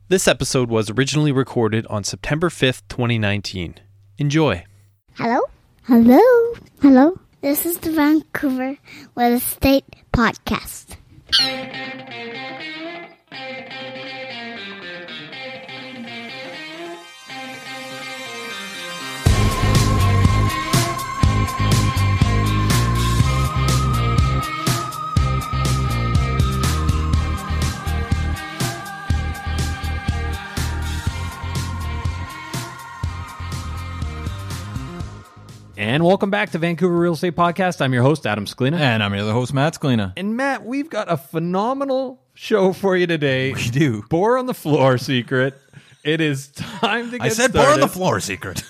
This episode was originally recorded on September 5th, 2019. Enjoy. Hello? Hello? Hello? This is the Vancouver Real Estate Podcast. And welcome back to Vancouver Real Estate Podcast. I'm your host, Adam Scalina. And I'm your other host, Matt Scalina. And Matt, we've got a phenomenal show for you today. We do. Bore on the floor secret. It is time to get started. Bore on the floor secret.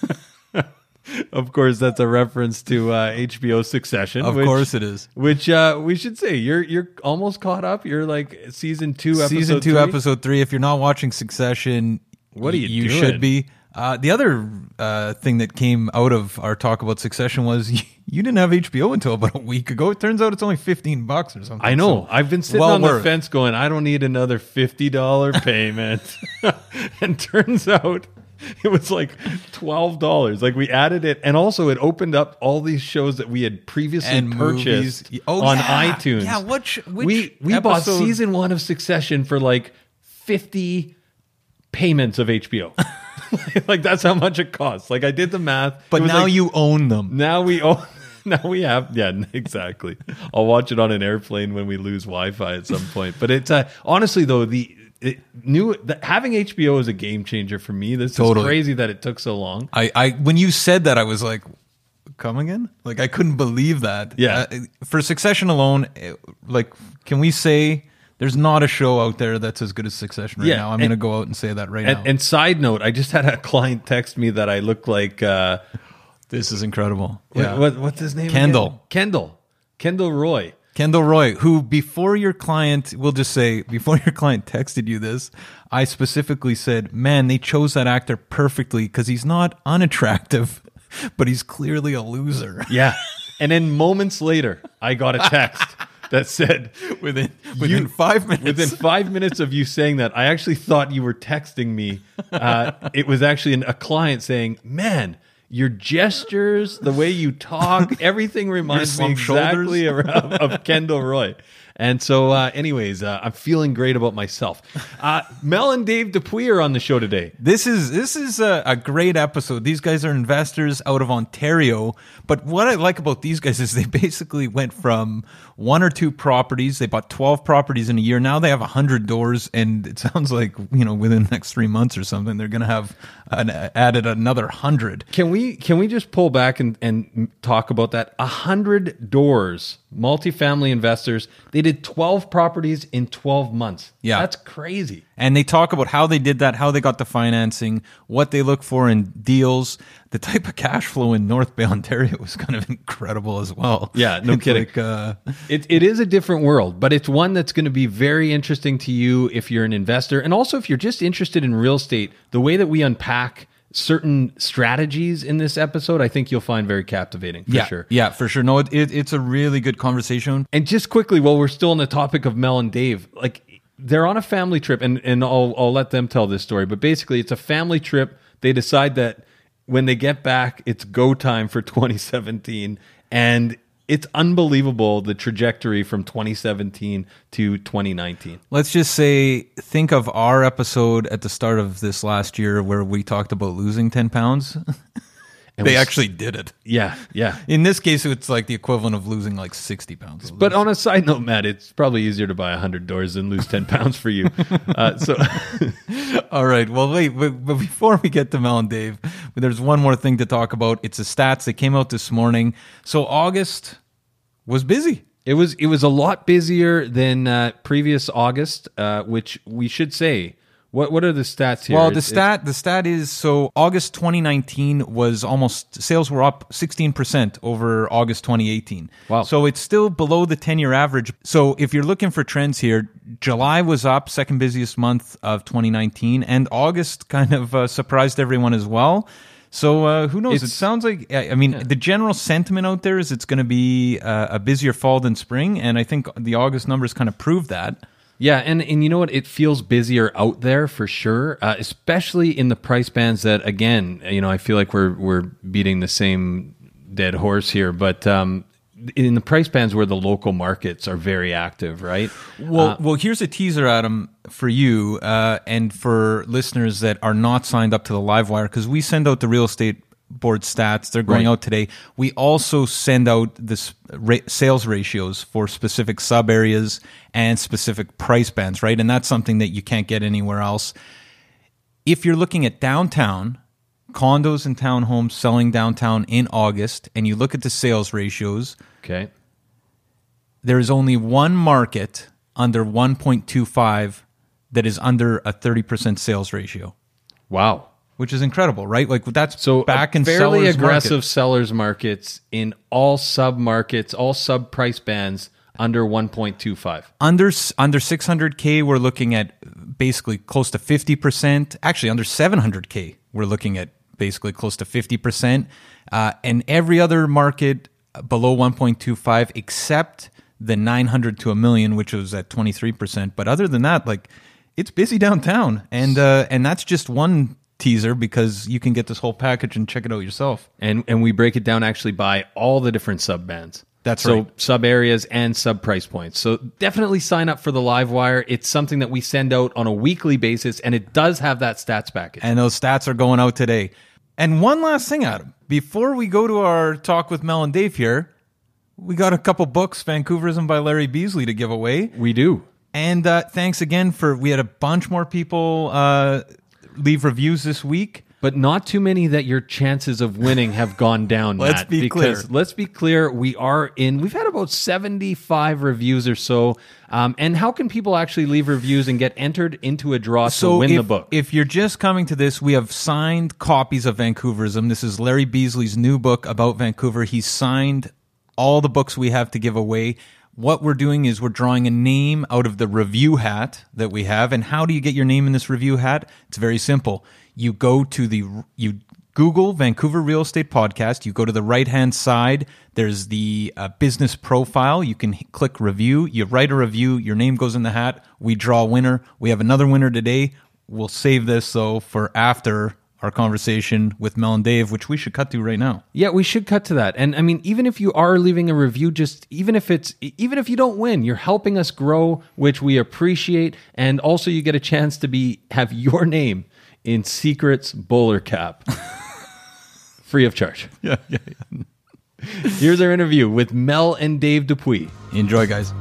Of course, that's a reference to HBO Succession. Of course it is. Which we should say, you're almost caught up. You're like season 2, episode 3. Season 2, episode 3. If you're not watching Succession, what are you doing? should be. The other thing that came out of our talk about Succession was you didn't have HBO until about a week ago. It turns out it's only $15 or something. I know. So I've been sitting on the fence going, I don't need another $50 payment. And turns out it was like $12. Like we added it. And also it opened up all these shows that we had previously purchased on iTunes. Yeah, we bought season 1 of Succession for like 50 payments of HBO. Like that's how much it costs. Like I did the math. But now you own them. Now we own. Now we have. Yeah, exactly. I'll watch it on an airplane when we lose Wi-Fi at some point. But it's honestly though having HBO is a game changer for me. This is crazy that it took so long. I when you said that I was like, come again? Like I couldn't believe that. Yeah. For Succession alone, like can we say? There's not a show out there that's as good as Succession right now. I'm going to go out and say that right now. And side note, I just had a client text me that I look like... this is incredible. What's his name Kendall. Again? Kendall Roy. Kendall Roy, who before your client texted you this, I specifically said, man, they chose that actor perfectly because he's not unattractive, but he's clearly a loser. Yeah. And then moments later, I got a text... that said, within 5 minutes. Within 5 minutes of you saying that, I actually thought you were texting me. It was actually a client saying, man, your gestures, the way you talk, everything reminds me exactly of Kendall Roy. And so anyways, I'm feeling great about myself. Mel and Dave Dupuis are on the show today. This is a great episode. These guys are investors out of Ontario. But what I like about these guys is they basically went from 1 or 2 properties. They bought 12 properties in a year. Now they have 100 doors. And it sounds like, within the next 3 months or something, they're going to have added another 100. Can we just pull back and talk about that? 100 doors, multifamily investors. They did 12 properties in 12 months. Yeah. That's crazy. And they talk about how they did that, how they got the financing, what they look for in deals. The type of cash flow in North Bay, Ontario was kind of incredible as well. Yeah, no kidding. It is a different world, but it's one that's going to be very interesting to you if you're an investor. And also if you're just interested in real estate, the way that we unpack certain strategies in this episode, I think you'll find very captivating for sure. Yeah, for sure. No, it's a really good conversation. And just quickly, while we're still on the topic of Mel and Dave, like they're on a family trip, and I'll let them tell this story. But basically, it's a family trip. They decide that when they get back, it's go time for 2017, and it's unbelievable the trajectory from 2017 to 2019. Let's just say, think of our episode at the start of this last year where we talked about losing 10 pounds. They actually did it. Yeah. In this case, it's like the equivalent of losing like 60 pounds. But on a side note, Matt, it's probably easier to buy 100 doors than lose 10 pounds for you. All right. Well, wait. But before we get to Mel and Dave, there's one more thing to talk about. It's the stats that came out this morning. So August was busy. It was a lot busier than previous August, which we should say. What are the stats here? Well, the stat is, so August 2019 was sales were up 16% over August 2018. Wow. So it's still below the 10-year average. So if you're looking for trends here, July was up, second busiest month of 2019, and August kind of surprised everyone as well. So who knows? It sounds like, the general sentiment out there is it's going to be a busier fall than spring, and I think the August numbers kind of prove that. Yeah, and you know what? It feels busier out there for sure, especially in the price bands that, again, I feel like we're beating the same dead horse here, but in the price bands where the local markets are very active, right? Well, here's a teaser, Adam, for you and for listeners that are not signed up to the Livewire, because we send out the real estate board stats. They're going out today. We also send out this sales ratios for specific sub areas and specific price bands, right? And that's something that you can't get anywhere else. If you're looking at downtown, condos and townhomes selling downtown in August, and you look at the sales ratios, okay, there is only one market under 1.25 that is under a 30% sales ratio. Wow. Which is incredible, right? Like that's so back in fairly sellers aggressive market. sellers markets in all sub markets, all sub price bands under 1.25. Under 600K, we're looking at basically close to 50%. Actually, under 700K, we're looking at basically close to 50%. And every other market below 1.25, except the 900 to a million, which was at 23%. But other than that, like it's busy downtown, and that's just one teaser, because you can get this whole package and check it out yourself. And we break it down actually by all the different sub bands. That's right. So sub areas and sub price points. So definitely sign up for the Livewire. It's something that we send out on a weekly basis, and it does have that stats package. And those stats are going out today. And one last thing, Adam, before we go to our talk with Mel and Dave here, we got a couple books, Vancouverism by Larry Beasley, to give away. We do. And thanks again we had a bunch more people leave reviews this week. But not too many that your chances of winning have gone down, Let's Matt. be clear. Let's be clear, we've had about 75 reviews or so. And how can people actually leave reviews and get entered into a draw to win the book? If you're just coming to this, we have signed copies of Vancouverism. This is Larry Beasley's new book about Vancouver. He's signed all the books we have to give away. What we're doing is we're drawing a name out of the review hat that we have. And how do you get your name in this review hat? It's very simple. You go to you Google Vancouver Real Estate Podcast. You go to the right-hand side. There's the business profile. You can click review. You write a review. Your name goes in the hat. We draw a winner. We have another winner today. We'll save this, though, for after our conversation with Mel and Dave, which we should cut to right now. Yeah, we should cut to that. And I mean, even if you are leaving a review, even if you don't win, you're helping us grow, which we appreciate. And also you get a chance to have your name in Secrets Bowler Cap. Free of charge. Yeah. Here's our interview with Mel and Dave Dupuis. Enjoy, guys.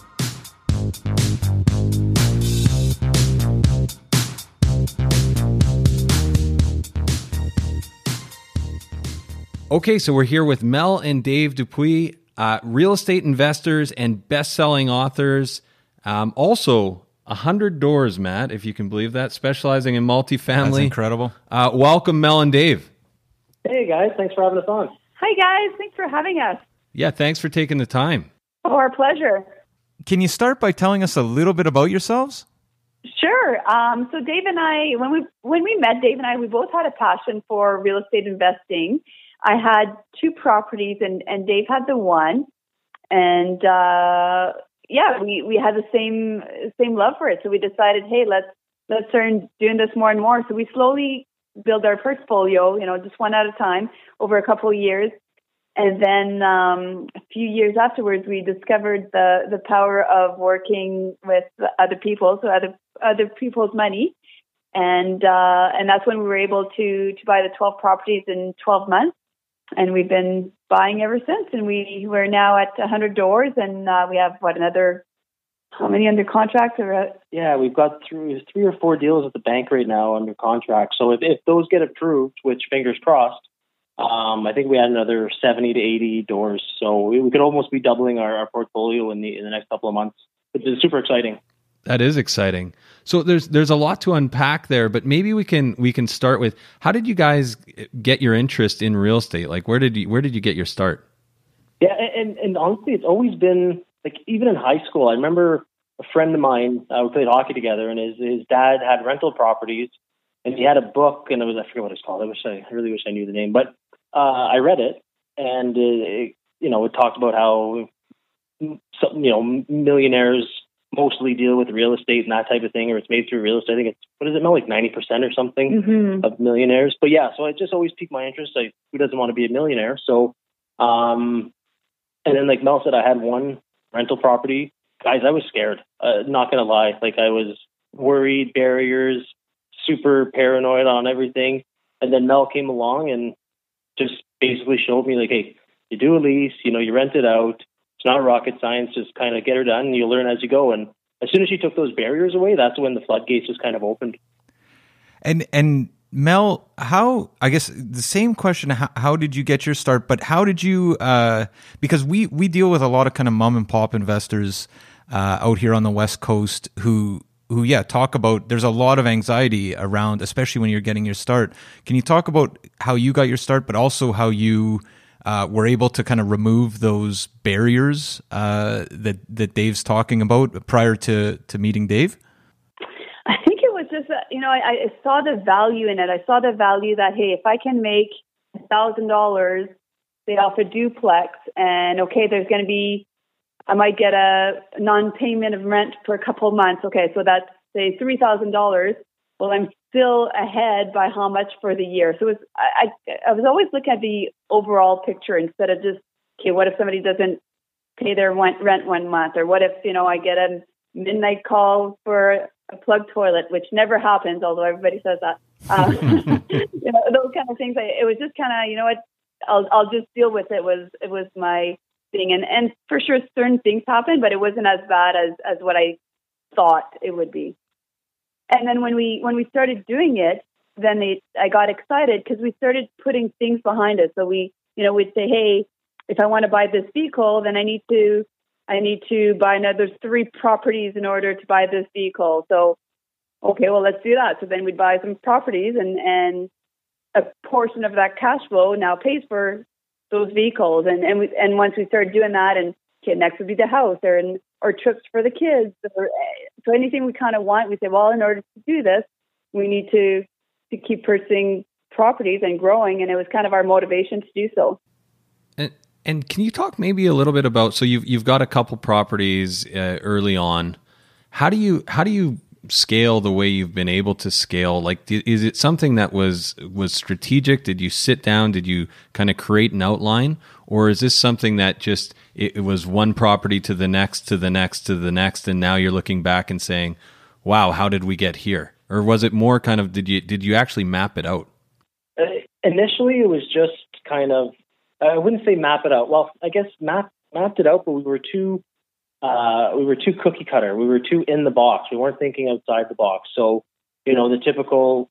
Okay, so we're here with Mel and Dave Dupuis, real estate investors and best-selling authors. Also, 100 Doors, Matt, if you can believe that, specializing in multifamily. That's incredible. Welcome, Mel and Dave. Hey, guys. Thanks for having us on. Hi, guys. Thanks for having us. Yeah, thanks for taking the time. Oh, our pleasure. Can you start by telling us a little bit about yourselves? Sure. So Dave and I, when we met, Dave and I, we both had a passion for real estate investing. I had 2 properties, and Dave had the one. And we had the same love for it. So we decided, hey, let's start doing this more and more. So we slowly build our portfolio, just one at a time over a couple of years. And then a few years afterwards, we discovered the power of working with other people, so other people's money. And that's when we were able to buy the 12 properties in 12 months. And we've been buying ever since. And we're now at 100 Doors, and we have, how many under contract? Yeah, we've got 3 or 4 deals at the bank right now under contract. So if those get approved, which fingers crossed, I think we had another 70 to 80 doors. So we could almost be doubling our portfolio in the next couple of months. It's super exciting. That is exciting. So there's a lot to unpack there, but maybe we can start with, how did you guys get your interest in real estate? Like where did you get your start? Yeah, and honestly, it's always been like, even in high school, I remember a friend of mine, we played hockey together, and his dad had rental properties, and he had a book, and I forget what it's called. I really wish I knew the name, but I read it, and it talked about how millionaires mostly deal with real estate and that type of thing, or it's made through real estate. I think it's, what is it, Mel, like 90% or something of millionaires. But yeah, so it just always piqued my interest. Like, who doesn't want to be a millionaire? So, and then like Mel said, I had one rental property. Guys, I was scared. Not going to lie. Like, I was worried, barriers, super paranoid on everything. And then Mel came along and just basically showed me, like, hey, you do a lease, you rent it out. It's not rocket science. Just kind of get her done and you'll learn as you go. And as soon as she took those barriers away, that's when the floodgates just kind of opened. And Mel, I guess the same question, how did you get your start, but how did you, because we deal with a lot of kind of mom and pop investors out here on the West Coast who talk about, there's a lot of anxiety around, especially when you're getting your start. Can you talk about how you got your start, but also how you were able to kind of remove those barriers that Dave's talking about prior to meeting Dave? I think it was just, I saw the value in it. I saw the value that, hey, if I can make $1,000, say off a duplex, and okay, there's going to be, I might get a non-payment of rent for a couple of months. Okay, so that's, say, $3,000. Well, I'm still ahead by how much for the year. So I was always looking at the overall picture instead of just, okay, what if somebody doesn't pay their rent 1 month? Or what if, I get a midnight call for a plug toilet, which never happens, although everybody says that. Those kind of things. It was just kind of, I'll just deal with it. It was my thing. And for sure, certain things happened, but it wasn't as bad as what I thought it would be. And then when we started doing it, then I got excited because we started putting things behind it. So we'd say, hey, if I want to buy this vehicle, then I need to buy another 3 properties in order to buy this vehicle. So, okay, well, let's do that. So then we'd buy some properties and a portion of that cash flow now pays for those vehicles. And once we started doing that, and okay, next would be the house or trips for the kids. So anything we kind of want, we say, well, in order to do this, we need to keep purchasing properties and growing. And it was kind of our motivation to do so. And can you talk maybe a little bit about, so you've got a couple properties early on. How do you scale the way you've been able to scale? Like, is it something that was strategic? Did you sit down? Did you kind of create an outline? Or is this something that just, it was one property to the next, to the next, to the next, and now you're looking back and saying, wow, how did we get here? Or was it more kind of, did you actually map it out? Initially, it was just kind of, I wouldn't say map it out. Well, I guess mapped it out, but we were too cookie cutter. We were too in the box. We weren't thinking outside the box. So, the typical,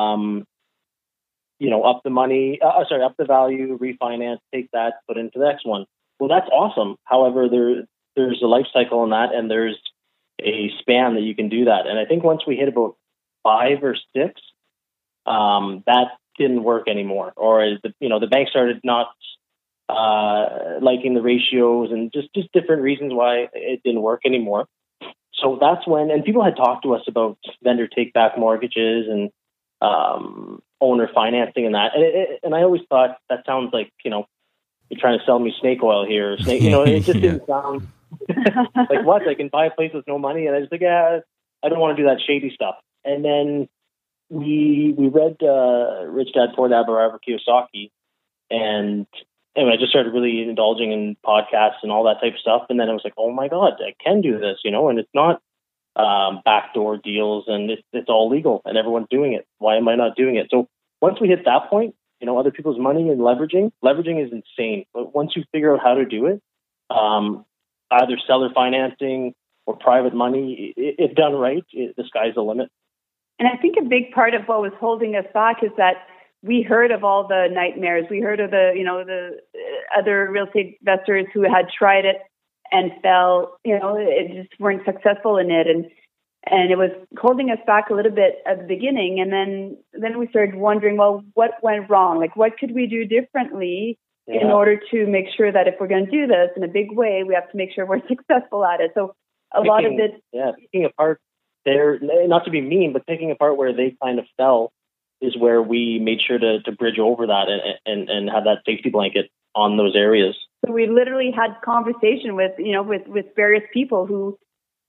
up the money, up the value, refinance, take that, put into the next one. Well, that's awesome. However, there's a life cycle in that, and there's a span that you can do that. And I think once we hit about 5 or 6, that didn't work anymore. Or the bank started not liking the ratios and just different reasons why it didn't work anymore. So that's when, and people had talked to us about vendor take back mortgages and owner financing and that. And I always thought that sounds like, you're trying to sell me snake oil here. It just didn't sound like what? I can buy a place with no money. And I was like, I don't want to do that shady stuff. And then we read Rich Dad Poor Dad by Robert Kiyosaki. And anyway, I just started really indulging in podcasts and all that type of stuff. And then I was like, oh my God, I can do this, and it's not backdoor deals and it's all legal and everyone's doing it. Why am I not doing it? So once we hit that point, other people's money and leveraging is insane. But once you figure out how to do it, either seller financing or private money, if done right, the sky's the limit. And I think a big part of what was holding us back is that we heard of all the nightmares. We heard of the other real estate investors who had tried it and fell, it just weren't successful in it. And it was holding us back a little bit at the beginning. And then we started wondering, well, what went wrong? Like, what could we do differently in order to make sure that if we're going to do this in a big way, we have to make sure we're successful at it. So lot of it. Yeah, picking apart there, not to be mean, but picking apart where they kind of fell is where we made sure to bridge over that and have that safety blanket on those areas. So we literally had conversation with various people who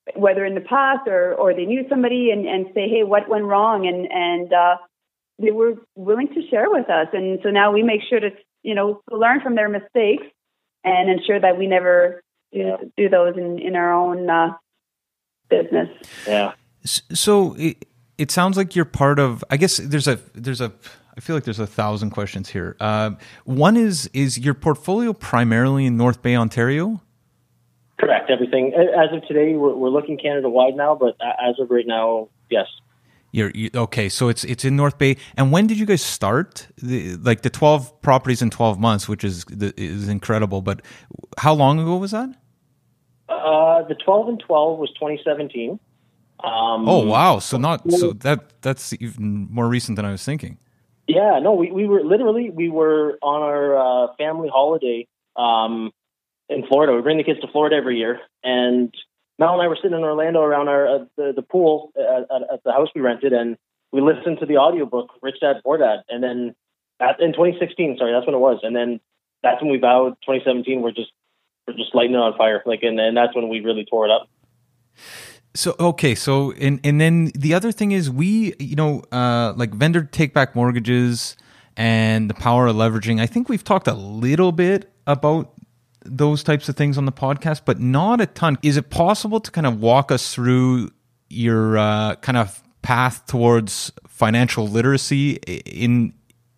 whether in the past or they knew somebody and say, hey, what went wrong? And they were willing to share with us. And so now we make sure to, learn from their mistakes and ensure that we never do those in our own business. Yeah. So it sounds like you're part of, I guess I feel like there's 1,000 questions here. One is your portfolio primarily in North Bay, Ontario? Correct. Everything. As of today, we're looking Canada-wide now, but as of right now, yes. Okay, so it's in North Bay. And when did you guys start? The 12 properties in 12 months, which is incredible. But how long ago was that? The 12 and 12 was 2017. Oh wow! So that's even more recent than I was thinking. Yeah, no, we were on our family holiday in Florida. We bring the kids to Florida every year, and Mel and I were sitting in Orlando around the pool at the house we rented, and we listened to the audiobook Rich Dad Poor Dad, and then in 2016, that's when it was, and then that's when we vowed 2017 we're just lighting it on fire, and that's when we really tore it up. So okay, and then the other thing is we, vendor take back mortgages and the power of leveraging. I think we've talked a little bit about those types of things on the podcast, but not a ton. Is it possible to kind of walk us through your kind of path towards financial literacy in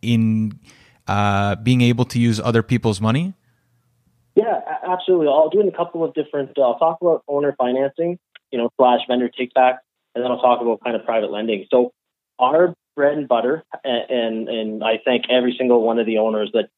being able to use other people's money? Yeah, absolutely. I'll do it in a couple of different. I'll talk about owner financing, / vendor take back, and then I'll talk about kind of private lending. So our bread and butter, and I thank every single one of the owners that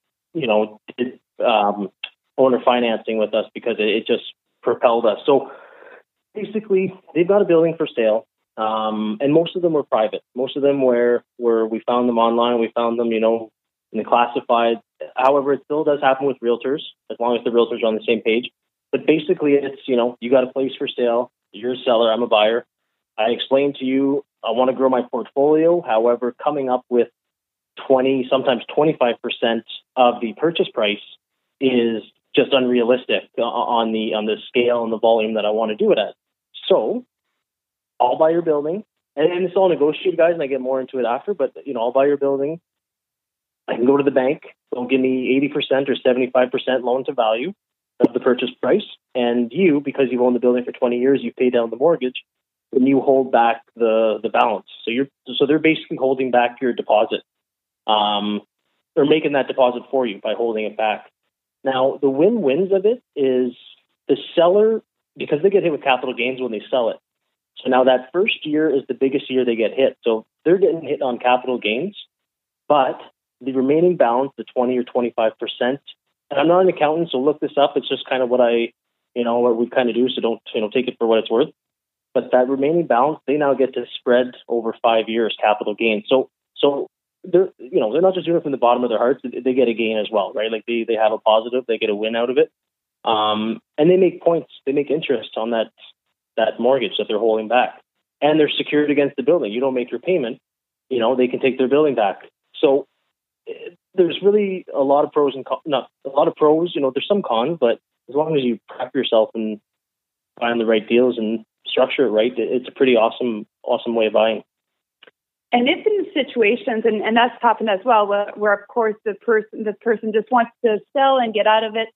did owner financing with us, because it just propelled us. So basically, they've got a building for sale, and most of them were private. Most of them where we found them online, we found them, in the classified. However, it still does happen with realtors, as long as the realtors are on the same page. But basically, it's, you got a place for sale. You're a seller. I'm a buyer. I explained to you, I want to grow my portfolio. However, coming up with 20, sometimes 25% of the purchase price is just unrealistic on the scale and the volume that I want to do it at. So I'll buy your building, and it's all negotiated, guys, and I get more into it after, but I'll buy your building. I can go to the bank. They'll give me 80% or 75% loan to value of the purchase price. And you, because you've owned the building for 20 years, you pay down the mortgage, and you hold back the balance. So they're basically holding back your deposit, or making that deposit for you by holding it back. Now, the win-wins of it is the seller, because they get hit with capital gains when they sell it. So now that first year is the biggest year they get hit. So they're getting hit on capital gains, but the remaining balance, the 20 or 25%, and I'm not an accountant, so look this up. It's just kind of what what we kind of do. So don't, take it for what it's worth. But that remaining balance, they now get to spread over 5 years capital gain. So they're, they're not just doing it from the bottom of their hearts. They get a gain as well, right? Like they have a positive, they get a win out of it. And they make points, they make interest on that mortgage that they're holding back. And they're secured against the building. You don't make your payment, they can take their building back. So there's really a lot of pros and cons. Not a lot of pros, there's some cons, but as long as you prep yourself and find the right deals and structure it right, it's a pretty awesome way of buying. And if in situations, and that's happened as well, where of course the person just wants to sell and get out of it,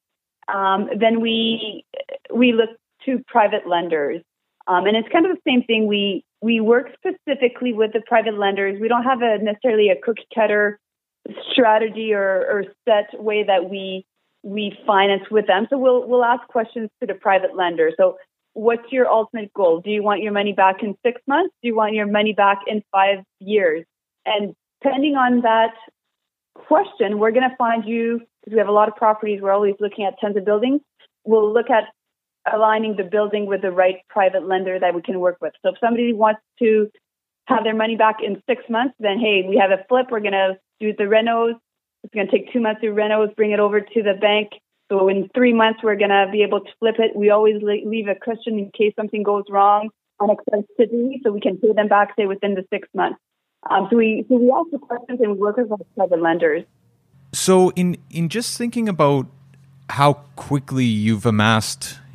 then we look to private lenders, and it's kind of the same thing. We work specifically with the private lenders. We don't have necessarily a cookie cutter strategy or set way that we finance with them. So we'll ask questions to the private lender. So what's your ultimate goal? Do you want your money back in 6 months? Do you want your money back in 5 years? And depending on that question, we're going to find you, because we have a lot of properties, we're always looking at tons of buildings. We'll look at aligning the building with the right private lender that we can work with. So if somebody wants to have their money back in 6 months, then hey, we have a flip. We're going to do the renos. It's going to take 2 months to renos, bring it over to the bank. So in 3 months, we're going to be able to flip it. We always leave a cushion in case something goes wrong unexpectedly, so we can pay them back, say, within the 6 months. So we ask the questions and we work with our private lenders. So in just thinking about how quickly you've amassed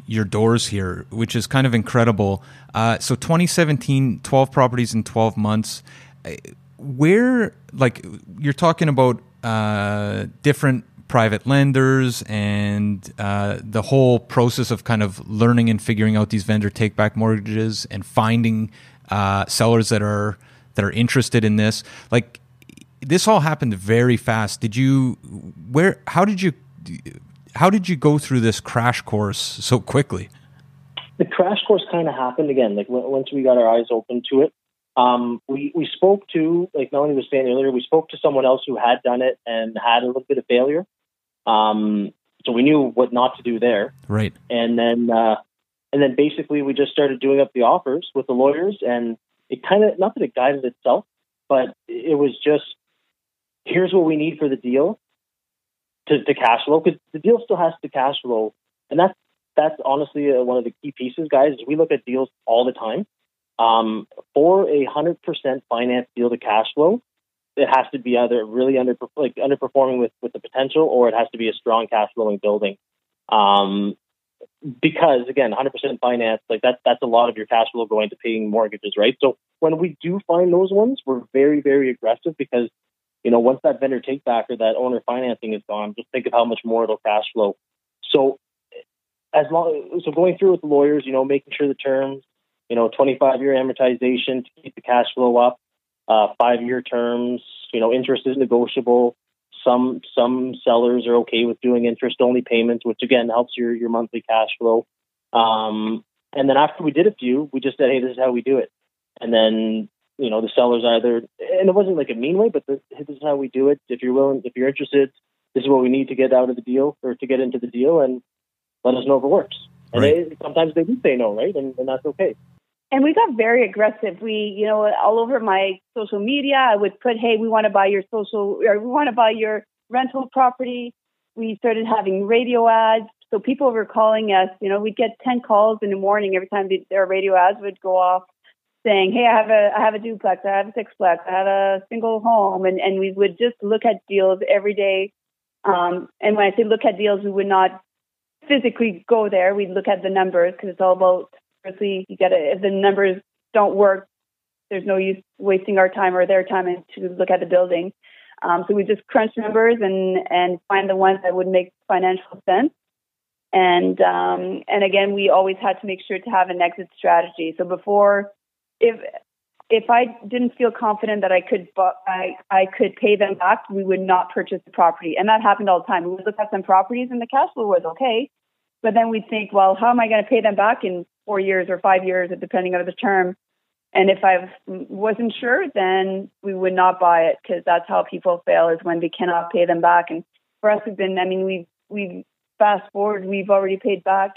your doors here, which is kind of incredible. So 2017, 12 properties in 12 months. Where, like, you're talking about different private lenders and the whole process of kind of learning and figuring out these vendor take-back mortgages and finding sellers that are interested in this. Like, this all happened very fast. How did you go through this crash course so quickly? The crash course kind of happened again, like once we got our eyes open to it. We spoke to, like Melanie was saying earlier, we spoke to someone else who had done it and had a little bit of failure. So we knew what not to do there. Right. And then basically we just started doing up the offers with the lawyers, and it kind of, not that it guided itself, but it was just, here's what we need for the deal to cash flow, because the deal still has to cash flow. And that's honestly one of the key pieces, guys. Is we look at deals all the time. For a 100% finance deal to cash flow, it has to be either really underperforming with the potential, or it has to be a strong cash flowing building. Because again, 100% finance, like that's a lot of your cash flow going to paying mortgages, right? So when we do find those ones, we're very, very aggressive, because once that vendor take back or that owner financing is gone, just think of how much more it'll cash flow. So going through with the lawyers, making sure the terms, 25-year amortization to keep the cash flow up, 5-year terms, interest is negotiable. Some sellers are okay with doing interest-only payments, which again helps your monthly cash flow. And then after we did a few, we just said, hey, this is how we do it. And then, the sellers either, and it wasn't like a mean way, but this is how we do it. If you're willing, if you're interested, this is what we need to get out of the deal or to get into the deal, and let us know if it works. And right. Sometimes they do say no, right? And that's okay. And we got very aggressive. We, all over my social media, I would put, hey, we want to buy your we want to buy your rental property. We started having radio ads. So people were calling us, we'd get 10 calls in the morning every time their radio ads would go off saying, hey, I have a duplex, I have a sixplex, I have a single home. And we would just look at deals every day. And when I say look at deals, we would not physically go there. We'd look at the numbers, because it's all about, firstly, if the numbers don't work, there's no use wasting our time or their time to look at the building. So we just crunch numbers and find the ones that would make financial sense. And again, we always had to make sure to have an exit strategy. So before, if I didn't feel confident that I could pay them back, we would not purchase the property. And that happened all the time. We would look at some properties and the cash flow was okay, but then we'd think, well, how am I going to pay them back in 4 years or 5 years, depending on the term? And if I wasn't sure, then we would not buy it, because that's how people fail, is when they cannot pay them back. And for us, we've fast forward, we've already paid back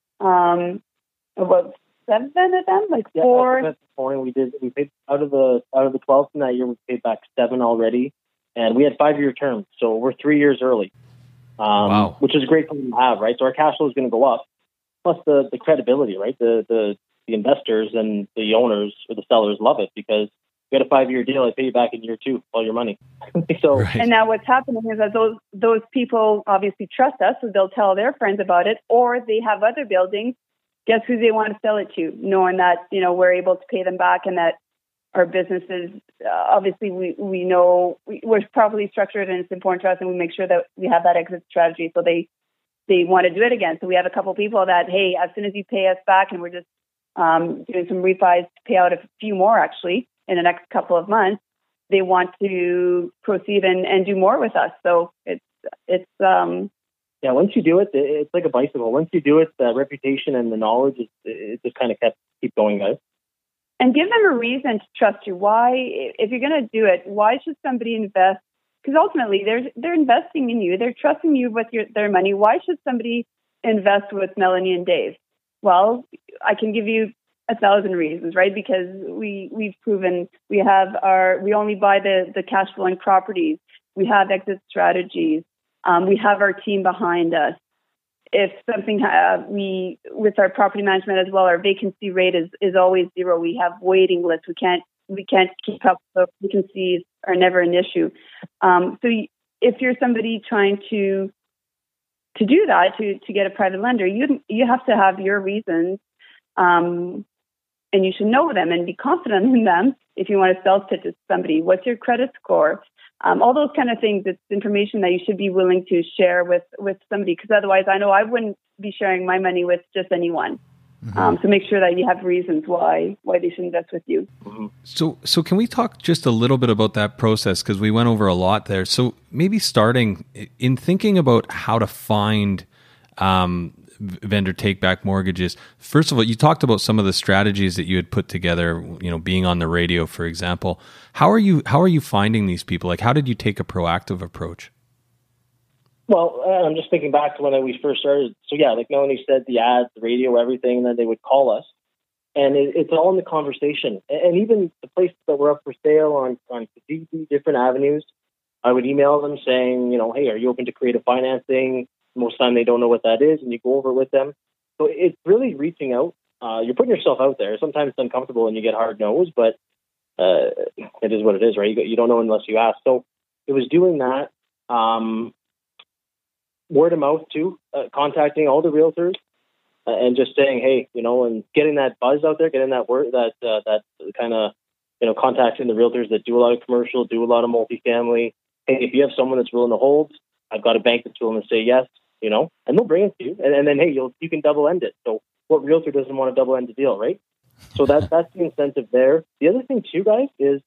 about 7 of them, like 4. This morning we paid out of the 12 from that year, we paid back 7 already, and we had 5-year terms, so we're 3 years early. Wow. Which is a great problem to have, right? So our cash flow is going to go up, plus the credibility, right? The investors and the owners or the sellers love it, because you got a 5-year deal, I pay you back in year 2, all your money. So, right. And now what's happening is that those people obviously trust us, so they'll tell their friends about it, or they have other buildings. Guess who they want to sell it to, knowing that, we're able to pay them back, and that our businesses, obviously we know we're properly structured, and it's important to us, and we make sure that we have that exit strategy, so they want to do it again. So we have a couple people that, hey, as soon as you pay us back, and we're just doing some refis to pay out a few more actually in the next couple of months, they want to proceed and do more with us. So it's yeah, once you do it, it's like a bicycle. Once you do it, the reputation and the knowledge, it just kind of keep going, guys. And give them a reason to trust you. Why, if you're going to do it, why should somebody invest? Because ultimately, they're investing in you. They're trusting you with their money. Why should somebody invest with Melanie and Dave? Well, I can give you 1,000 reasons, right? Because we've proven we only buy the cash flowing properties. We have exit strategies. We have our team behind us. If something with our property management as well, our vacancy rate is always 0. We have waiting lists. We can't keep up. So vacancies are never an issue. So if you're somebody trying to to do that, to get a private lender, you have to have your reasons, and you should know them and be confident in them if you want to sell it to somebody. What's your credit score? All those kind of things. It's information that you should be willing to share with somebody, because otherwise, I know I wouldn't be sharing my money with just anyone. So make sure that you have reasons why they should invest with you. So can we talk just a little bit about that process, because we went over a lot there. So maybe starting in thinking about how to find vendor take-back mortgages. First of all, you talked about some of the strategies that you had put together, being on the radio, for example. How are you finding these people? Like, how did you take a proactive approach? Well, I'm just thinking back to when we first started. So yeah, like Melanie said, the ads, the radio, everything, and then they would call us. And it's all in the conversation. And even the places that were up for sale on Kijiji, different avenues, I would email them saying, hey, are you open to creative financing? Most of the time they don't know what that is, and you go over it with them. So it's really reaching out. You're putting yourself out there. Sometimes it's uncomfortable and you get hard no's, but it is what it is, right? You don't know unless you ask. So it was doing that. Word of mouth too, contacting all the realtors and just saying, hey, and getting that buzz out there, getting that word, that kind of, contacting the realtors that do a lot of commercial, do a lot of multifamily. Hey, if you have someone that's willing to hold, I've got a bank that's willing to say yes, and they'll bring it to you. And then, hey, you can double end it. So what realtor doesn't want to double end the deal, right? So that's the incentive there. The other thing too, guys, is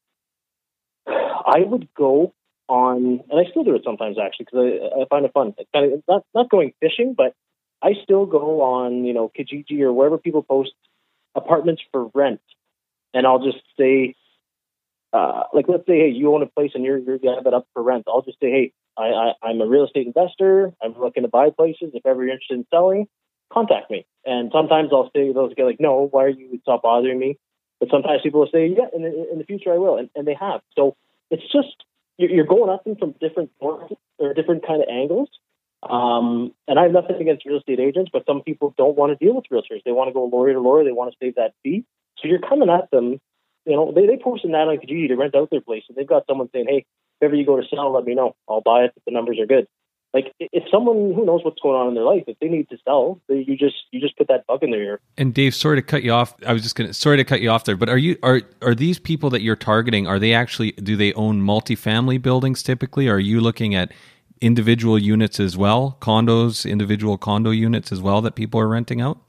I would go on, and I still do it sometimes actually, because I find it fun. It's kind of not going fishing, but I still go on, Kijiji or wherever people post apartments for rent, and I'll just say, let's say, hey, you own a place and you have it up for rent. I'll just say, hey, I'm a real estate investor. I'm looking to buy places. If ever you're interested in selling, contact me. And sometimes I'll say, those guys like, no, why are you? Stop bothering me. But sometimes people will say, yeah, in the future I will, and they have. So it's just, you're going at them from different sources or different kind of angles. And I have nothing against real estate agents, but some people don't want to deal with realtors. They want to go lawyer to lawyer. They want to save that fee. So you're coming at them. They post an ad on Kijiji to rent out their place, and they've got someone saying, hey, if ever you go to sell, let me know. I'll buy it if the numbers are good. Like, if someone who knows what's going on in their life, if they need to sell, you just put that bug in their ear. And Dave, sorry to cut you off. Sorry to cut you off there, but are these people that you're targeting, do they own multifamily buildings typically? Are you looking at individual units as well, individual condo units as well that people are renting out?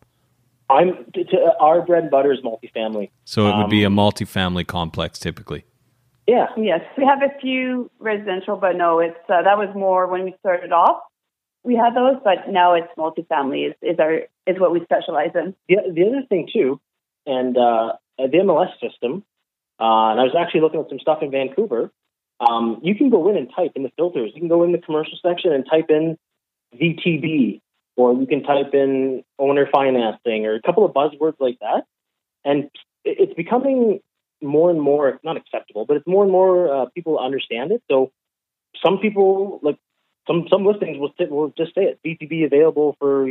Our bread and butter is multifamily. So it would be a multifamily complex typically. Yeah. Yes, we have a few residential, but no, it's that was more when we started off. We had those, but now it's multifamily is what we specialize in. The other thing too, and the MLS system, and I was actually looking at some stuff in Vancouver. You can go in and type in the filters. You can go in the commercial section and type in VTB, or you can type in owner financing, or a couple of buzzwords like that, and it's becoming more and more, not acceptable, but it's more and more people understand it. So some people, like some listings will just say it, VTB available for,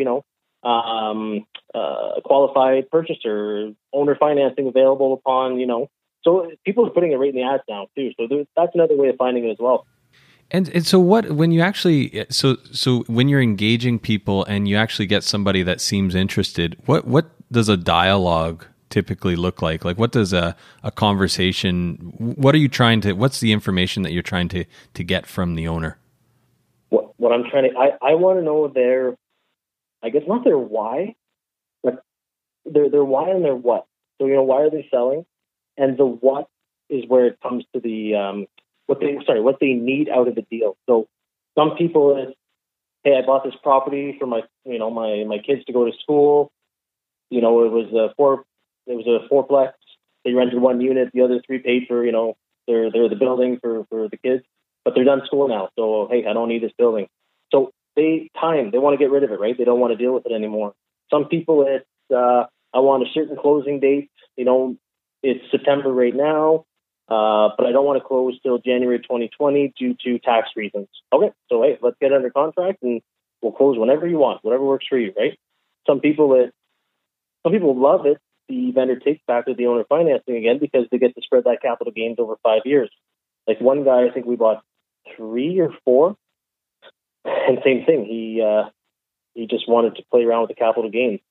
a qualified purchaser, owner financing available upon, so people are putting it right in the ads now too. So that's another way of finding it as well. And so when you actually, so when you're engaging people and you actually get somebody that seems interested, what does a dialogue typically look like? Like, what does a conversation, what's the information that you're trying to get from the owner? What I'm trying to, I want to know their, I guess not their why, but their why and their what. So, why are they selling? And the what is where it comes to the, what they need out of the deal. So some people is, hey, I bought this property for my kids to go to school. It was a fourplex. They rented one unit, the other three paid for, they're the building for the kids, but they're done school now. So, hey, I don't need this building. So they want to get rid of it, right? They don't want to deal with it anymore. Some people, it's, I want a certain closing date. It's September right now, but I don't want to close till January 2020 due to tax reasons. Okay, so hey, let's get under contract and we'll close whenever you want, whatever works for you, right? Some people love it. The vendor takes back to the owner financing again because they get to spread that capital gains over 5 years. Like one guy, I think we bought 3 or 4, and same thing. He he just wanted to play around with the capital gains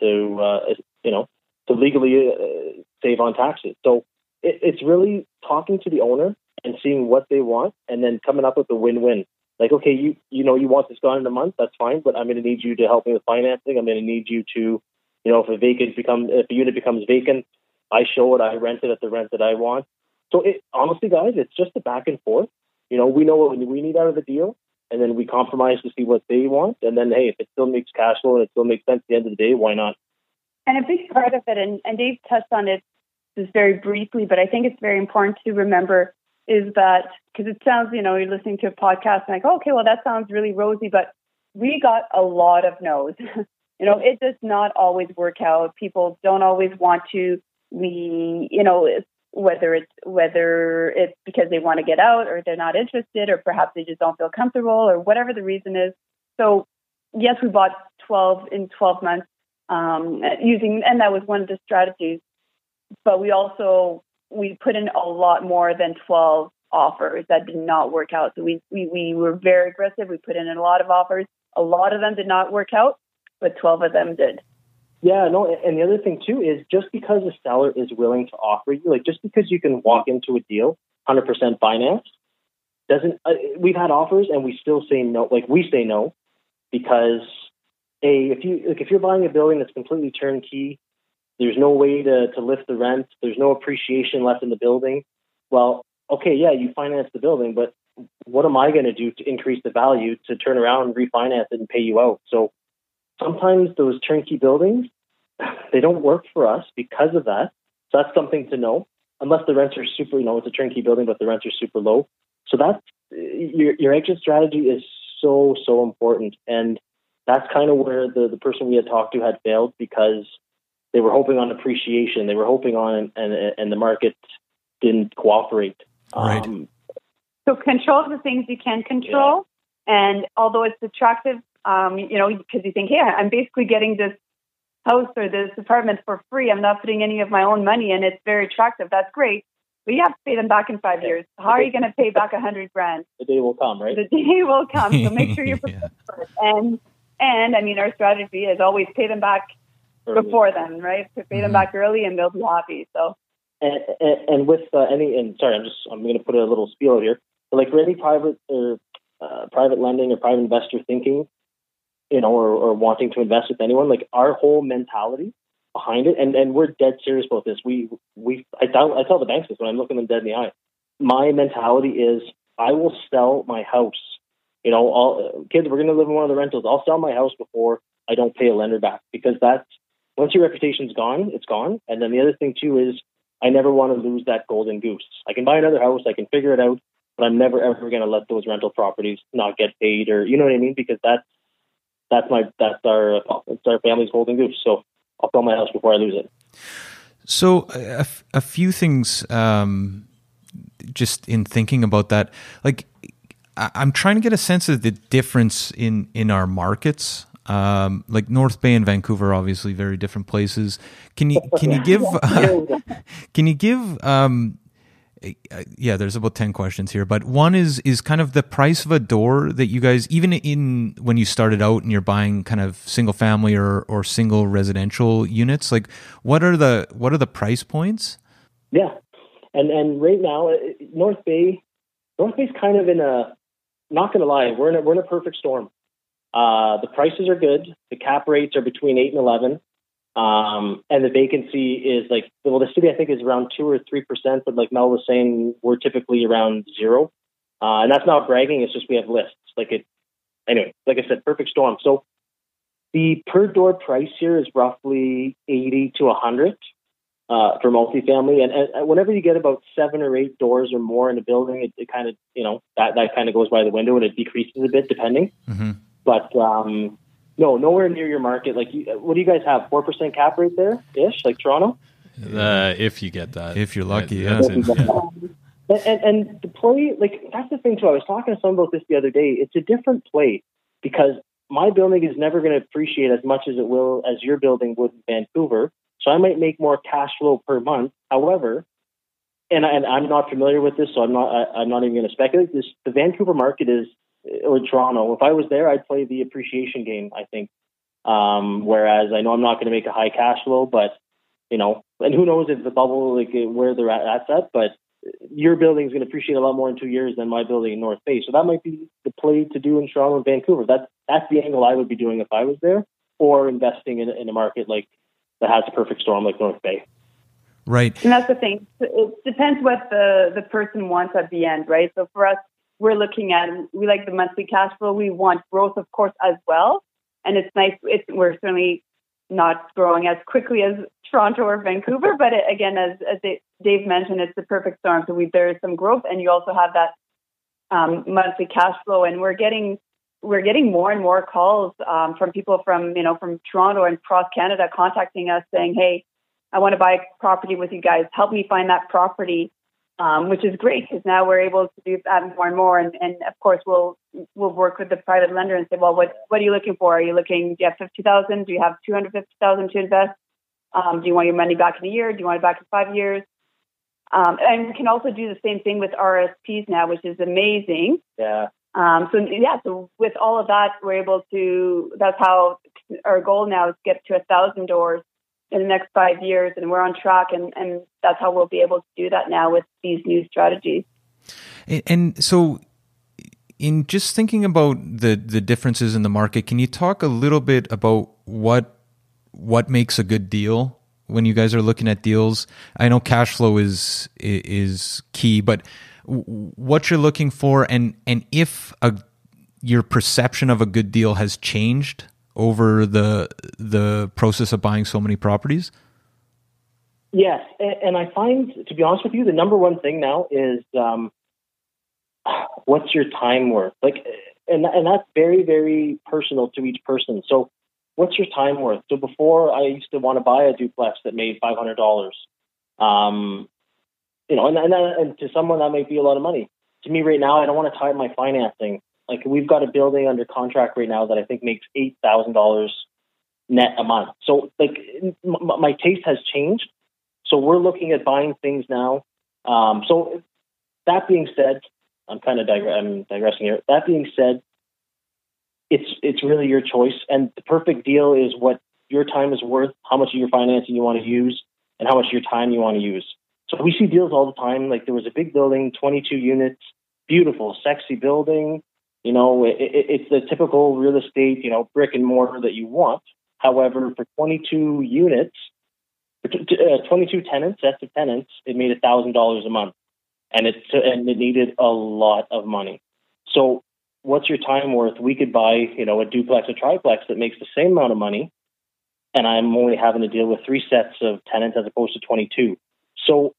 to legally save on taxes. So it's really talking to the owner and seeing what they want, and then coming up with a win-win. Like, okay, you want this gone in a month, that's fine, but I'm going to need you to help me with financing. I'm going to need you to, if a unit becomes vacant, I show it, I rent it at the rent that I want. So honestly, guys, it's just a back and forth. We know what we need out of the deal, and then we compromise to see what they want. And then, hey, if it still makes cash flow and it still makes sense at the end of the day, why not? And a big part of it, and Dave touched on it just very briefly, but I think it's very important to remember is that, because it sounds, you're listening to a podcast and like, oh, okay, well, that sounds really rosy, but we got a lot of no's. It does not always work out. People don't always want to. Whether it's because they want to get out or they're not interested, or perhaps they just don't feel comfortable, or whatever the reason is. So yes, we bought 12 in 12 months and that was one of the strategies. But we put in a lot more than 12 offers that did not work out. So we were very aggressive. We put in a lot of offers. A lot of them did not work out, but 12 of them did. Yeah, no, and the other thing too is just because a seller is willing to offer you, like just because you can walk into a deal 100% finance, we've had offers and we still say no. Like we say no because if you're buying a building that's completely turnkey, there's no way to lift the rent, there's no appreciation left in the building. Well, okay, yeah, you finance the building, but what am I going to do to increase the value to turn around and refinance it and pay you out? So sometimes those turnkey buildings, they don't work for us because of that. So that's something to know. Unless the rents are super, it's a turnkey building, but the rents are super low. So that's your exit strategy is so, so important. And that's kind of where the person we had talked to had failed because they were hoping on appreciation. They were hoping on, and the market didn't cooperate. Right. So control the things you can control. Yeah. And although it's attractive, because you think, hey, I'm basically getting this house or this apartment for free. I'm not putting any of my own money in. It's very attractive. That's great. But you have to pay them back in 5 years. How are you going to pay back $100,000? The day will come, right? The day will come. So make sure you're prepared for it. And I mean, our strategy is always pay them back early. Before then, right? To pay them back early and they'll be happy. So. And with I'm going to put a little spiel out here. But like for any private lending or private investor thinking, or wanting to invest with anyone, like our whole mentality behind it, and we're dead serious about this. I tell the banks this when I'm looking them dead in the eye. My mentality is I will sell my house. All kids, we're going to live in one of the rentals. I'll sell my house before I don't pay a lender back because once your reputation's gone, it's gone. And then the other thing too is I never want to lose that golden goose. I can buy another house, I can figure it out, but I'm never ever going to let those rental properties not get paid, or you know what I mean? Because that's our family's golden goose. So I'll sell my house before I lose it. So a few things, just in thinking about that, like I'm trying to get a sense of the difference in our markets. Like North Bay and Vancouver, obviously very different places. Can you give? There's about 10 questions here, but one is kind of the price of a door that you guys, even when you started out and you're buying kind of single family or single residential units, like what are the price points? Yeah, and right now North Bay's kind of in a, not going to lie, we're in a perfect storm. The prices are good. The cap rates are between 8 and 11. And the vacancy is the city I think is around 2 or 3%, but like Mel was saying, we're typically around 0. And that's not bragging. It's just, we have lists anyway, like I said, perfect storm. So the per door price here is roughly 80 to 100, for multifamily. And whenever you get about 7 or 8 doors or more in a building, it kind of, that kind of goes by the window and it decreases a bit depending. Mm-hmm. But, no, nowhere near your market. Like, what do you guys have? 4% cap rate there, ish, like Toronto. If you get that, if you're lucky, And the play, that's the thing too. I was talking to someone about this the other day. It's a different play because my building is never going to appreciate as much as it will as your building would in Vancouver. So I might make more cash flow per month. However, and I'm not familiar with this, so I'm not even going to speculate. The Vancouver market is, or Toronto. If I was there, I'd play the appreciation game, I think. Whereas I know I'm not going to make a high cash flow, but and who knows if the bubble, like where they're at, but your building is going to appreciate a lot more in 2 years than my building in North Bay. So that might be the play to do in Toronto and Vancouver. That's the angle I would be doing if I was there, or investing in a market like that has a perfect storm like North Bay. Right. And that's the thing. It depends what the person wants at the end, right? So for us, we like the monthly cash flow. We want growth, of course, as well. And it's nice. We're certainly not growing as quickly as Toronto or Vancouver, but again, as Dave mentioned, it's the perfect storm. So there is some growth, and you also have that monthly cash flow. And we're getting more and more calls from people from Toronto and across Canada contacting us saying, "Hey, I want to buy a property with you guys. Help me find that property," which is great because now we're able to do that more and more. And of course, we'll work with the private lender and say, "Well, what are you looking for? Do you have $50,000? Do you have $250,000 to invest? Do you want your money back in a year? Do you want it back in 5 years?" And we can also do the same thing with RSPs now, which is amazing. Yeah. So with all of that, we're able to. That's how our goal now is to get to 1,000 doors in the next 5 years, and we're on track, and that's how we'll be able to do that now with these new strategies. And so, in just thinking about the differences in the market, can you talk a little bit about what makes a good deal when you guys are looking at deals? I know cash flow is key, but what you're looking for, and if your perception of a good deal has changed over the process of buying so many properties? Yes, and I find, to be honest with you, the number one thing now is what's your time worth? And that's very, very personal to each person. So, what's your time worth? So before, I used to want to buy a duplex that made $500. And to someone that might be a lot of money. To me, right now, I don't want to tie up my financing. Like, we've got a building under contract right now that I think makes $8,000 net a month. So, my taste has changed. So we're looking at buying things now. So that being said, I'm digressing here. That being said, it's really your choice. And the perfect deal is what your time is worth, how much of your financing you want to use, and how much of your time you want to use. So we see deals all the time. Like, there was a big building, 22 units, beautiful, sexy building. It's the typical real estate, brick and mortar that you want. However, for 22 units, 22 tenants, sets of tenants, it made $1,000 a month, and it needed a lot of money. So, what's your time worth? We could buy, a duplex, a triplex that makes the same amount of money, and I'm only having to deal with 3 sets of tenants as opposed to 22. So,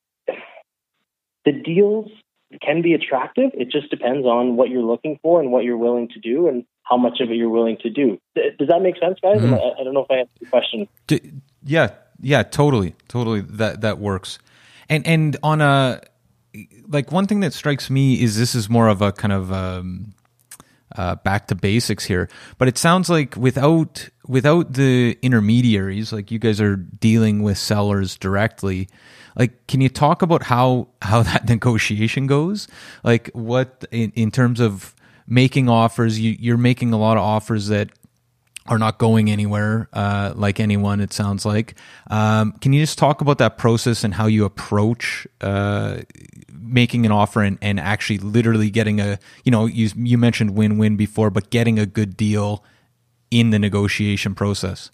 the deals can be attractive. It just depends on what you're looking for and what you're willing to do and how much of it you're willing to do. Does that make sense, guys? Mm-hmm. I don't know if I answered the question. Yeah, totally. That works. And on one thing that strikes me is this is more of a kind of back to basics here, but it sounds like without the intermediaries, like you guys are dealing with sellers directly. Like, can you talk about how that negotiation goes? Like, what in terms of making offers, you're making a lot of offers that are not going anywhere, like anyone, it sounds like. Can you just talk about that process and how you approach making an offer and actually literally getting you mentioned win-win before, but getting a good deal in the negotiation process?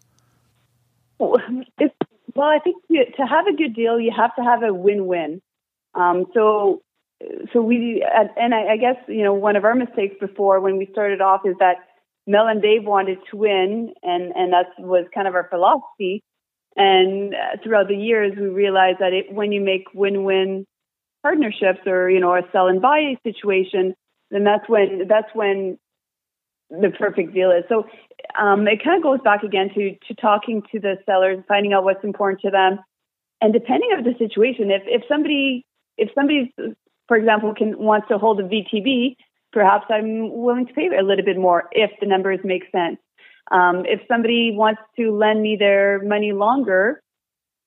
Well, I think to have a good deal, you have to have a win-win. So we, and I guess, one of our mistakes before when we started off is that Mel and Dave wanted to win, and that was kind of our philosophy. And throughout the years, we realized that when you make win-win partnerships or, a sell and buy situation, then that's when the perfect deal is. So it kind of goes back again to talking to the sellers, finding out what's important to them. And depending on the situation, if somebody, for example, wants to hold a VTB, perhaps I'm willing to pay a little bit more if the numbers make sense. If somebody wants to lend me their money longer,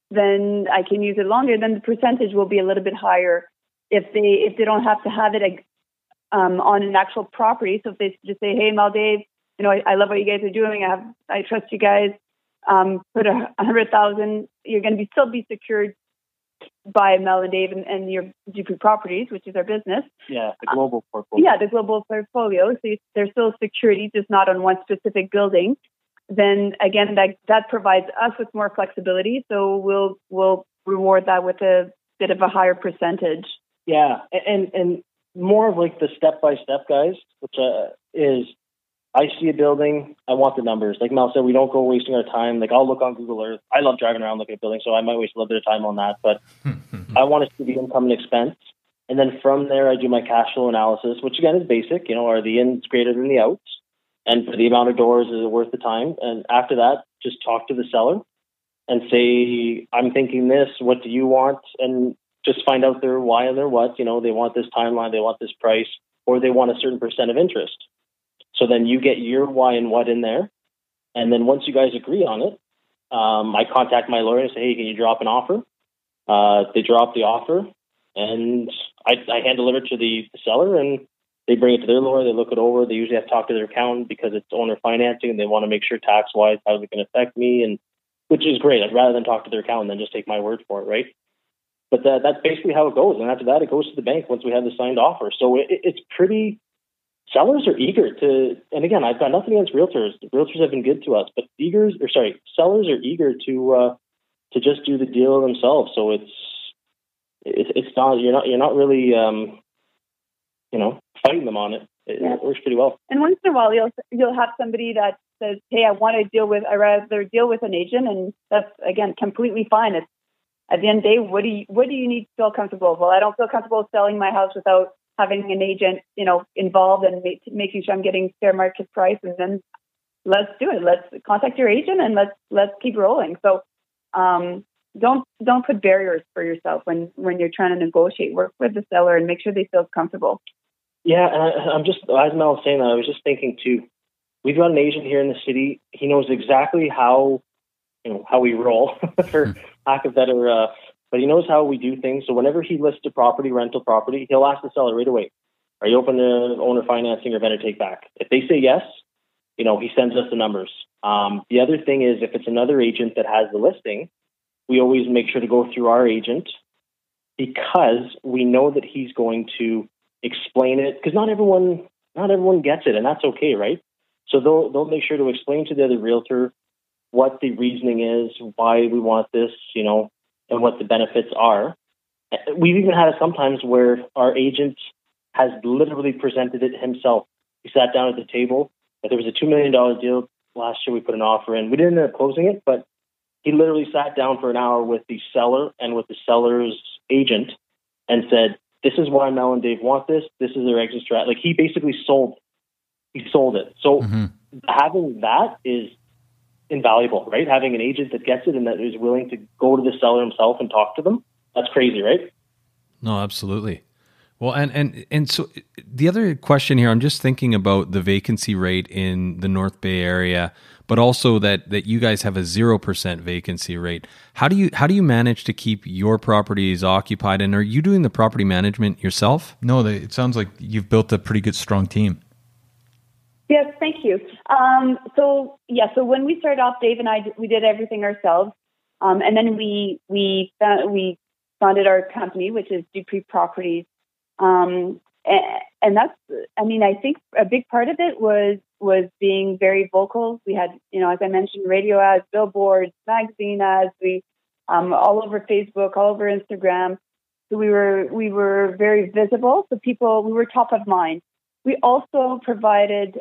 then I can use it longer. Then the percentage will be a little bit higher if they don't have to have it on an actual property. So if they just say, "Hey, Mel Dave, I love what you guys are doing. I trust you guys. Put 100,000. You're going to still be secured by Mel and Dave and your Dupree Properties, which is our business. Yeah, the global portfolio. Yeah, the global portfolio. So there's still security, just not on one specific building. Then again, that provides us with more flexibility. So we'll reward that with a bit of a higher percentage. Yeah, and more of like the step-by-step, guys, which is, I see a building, I want the numbers. Like Mel said, we don't go wasting our time. Like I'll look on Google Earth. I love driving around looking at buildings, so I might waste a little bit of time on that. But I want to see the income and expense. And then from there, I do my cash flow analysis, which again is basic. Are the ins greater than the outs? And for the amount of doors, is it worth the time? And after that, just talk to the seller and say, I'm thinking this, what do you want? And just find out their why and their what. They want this timeline, they want this price, or they want a certain percent of interest. So then you get your why and what in there. And then once you guys agree on it, I contact my lawyer and say, hey, can you drop an offer? They drop the offer, and I hand deliver it to the seller, and they bring it to their lawyer. They look it over. They usually have to talk to their accountant because it's owner financing, and they want to make sure tax-wise how is it going to affect me, and which is great. I'd rather than talk to their accountant than just take my word for it, right? But that's basically how it goes. And after that, it goes to the bank once we have the signed offer. So it's pretty... Sellers are eager to, and again, I've got nothing against realtors. The realtors have been good to us, but sellers are eager to just do the deal themselves. So it's not you're not really fighting them on it. It works pretty well. And once in a while, you'll have somebody that says, "Hey, I'd rather deal with an agent," and that's again completely fine. It's at the end of the day, what do you need to feel comfortable? Well, I don't feel comfortable selling my house without having an agent, involved and making sure I'm getting fair market price, and then let's do it. Let's contact your agent and let's keep rolling. So don't put barriers for yourself when you're trying to negotiate. Work with the seller and make sure they feel comfortable. Yeah, and I'm just, as Mel was saying that, I was just thinking too, we've got an agent here in the city. He knows exactly how we roll, for lack of better. But he knows how we do things. So whenever he lists a property, rental property, he'll ask the seller right away, are you open to owner financing or vendor take back? If they say yes, he sends us the numbers. The other thing is, if it's another agent that has the listing, we always make sure to go through our agent, because we know that he's going to explain it, because not everyone gets it, and that's okay, right? So they'll make sure to explain to the other realtor what the reasoning is, why we want this, and what the benefits are. We've even had it sometimes where our agent has literally presented it himself. He sat down at the table. There was a $2 million deal last year. We put an offer in. We didn't end up closing it, but he literally sat down for an hour with the seller and with the seller's agent and said, this is why Mel and Dave want this. This is their exit strat. Like, he basically sold it. So having that is invaluable, right? Having an agent that gets it and that is willing to go to the seller himself and talk to them. That's crazy, right? No, absolutely. Well, and so the other question here, I'm just thinking about the vacancy rate in the North Bay area, but also that you guys have a 0% vacancy rate. How do you manage to keep your properties occupied, and are you doing the property management yourself? No, it sounds like you've built a pretty good, strong team. Yes, thank you. So when we started off, Dave and I, we did everything ourselves. And then we founded our company, which is Dupree Properties. And that's, I think a big part of it was being very vocal. We had, as I mentioned, radio ads, billboards, magazine ads, all over Facebook, all over Instagram. So we were very visible. So we were top of mind. We also provided,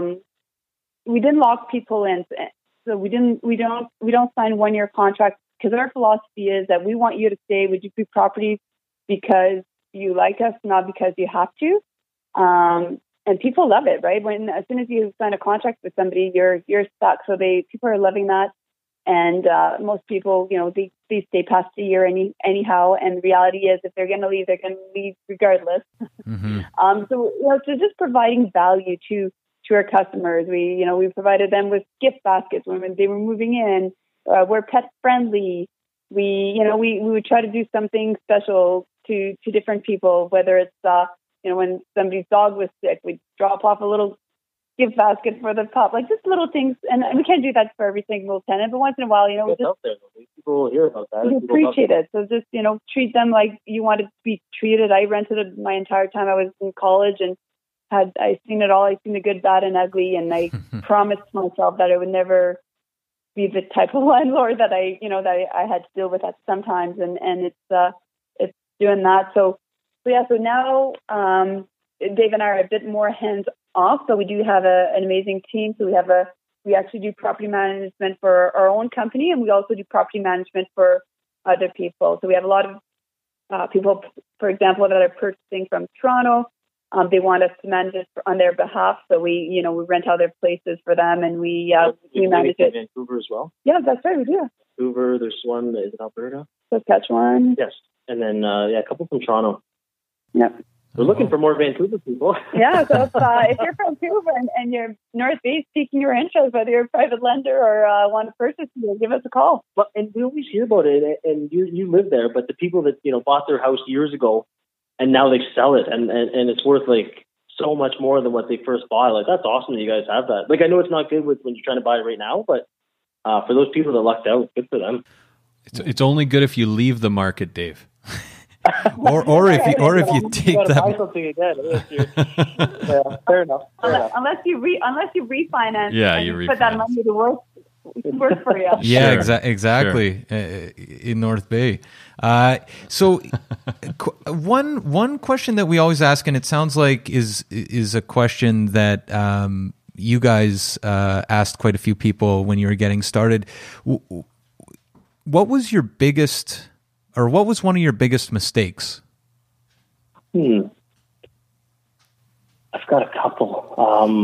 we didn't lock people in. So we don't sign 1-year contracts, because our philosophy is that we want you to stay with Dupree Properties because you like us, not because you have to. And people love it, right? As soon as you sign a contract with somebody, you're stuck. So people are loving that. And most people, they stay past a year anyhow. And the reality is, if they're going to leave, they're going to leave regardless. Mm-hmm. So just providing value to our customers. We provided them with gift baskets when they were moving in. We're pet friendly. we would try to do something special to different people, whether it's, when somebody's dog was sick, we'd drop off a little gift basket for the pup, like just little things. And we can't do that for every single tenant, but once in a while, we just out there. People will hear about that. we appreciate it. So just, treat them like you wanted to be treated. I rented it my entire time I was in college, and I seen it all. I seen the good, bad, and ugly, and I promised myself that I would never be the type of landlord that I had to deal with at sometimes, and it's doing that. So now Dave and I are a bit more hands off. So we do have an amazing team. So we actually do property management for our own company, and we also do property management for other people. So we have a lot of people, for example, that are purchasing from Toronto. They want us to manage it on their behalf. So we rent out their places for them, and we manage it. Vancouver as well? Yeah, that's right. We do. Vancouver, there's one in Alberta. Saskatchewan. Yes. And then, a couple from Toronto. Yep. We're looking for more Vancouver people. Yeah, so if you're from Vancouver and you're North Bay seeking your interest, whether you're a private lender or want to purchase, give us a call. But and we always hear about it, and you live there, but the people that bought their house years ago, and now they sell it, and it's worth like so much more than what they first bought. Like, that's awesome that you guys have that. Like, I know it's not good when you're trying to buy it right now, but for those people that lucked out, good for them. It's only good if you leave the market, Dave. or if you take that. Buy something again. Yeah, fair enough. Unless you refinance. Yeah, and you put that refinance. money to work for you. Yeah, Sure. exactly. In North Bay. So, one question that we always ask, and it sounds like is a question that you guys asked quite a few people when you were getting started. What was your biggest, or what was one of your biggest mistakes? I've got a couple.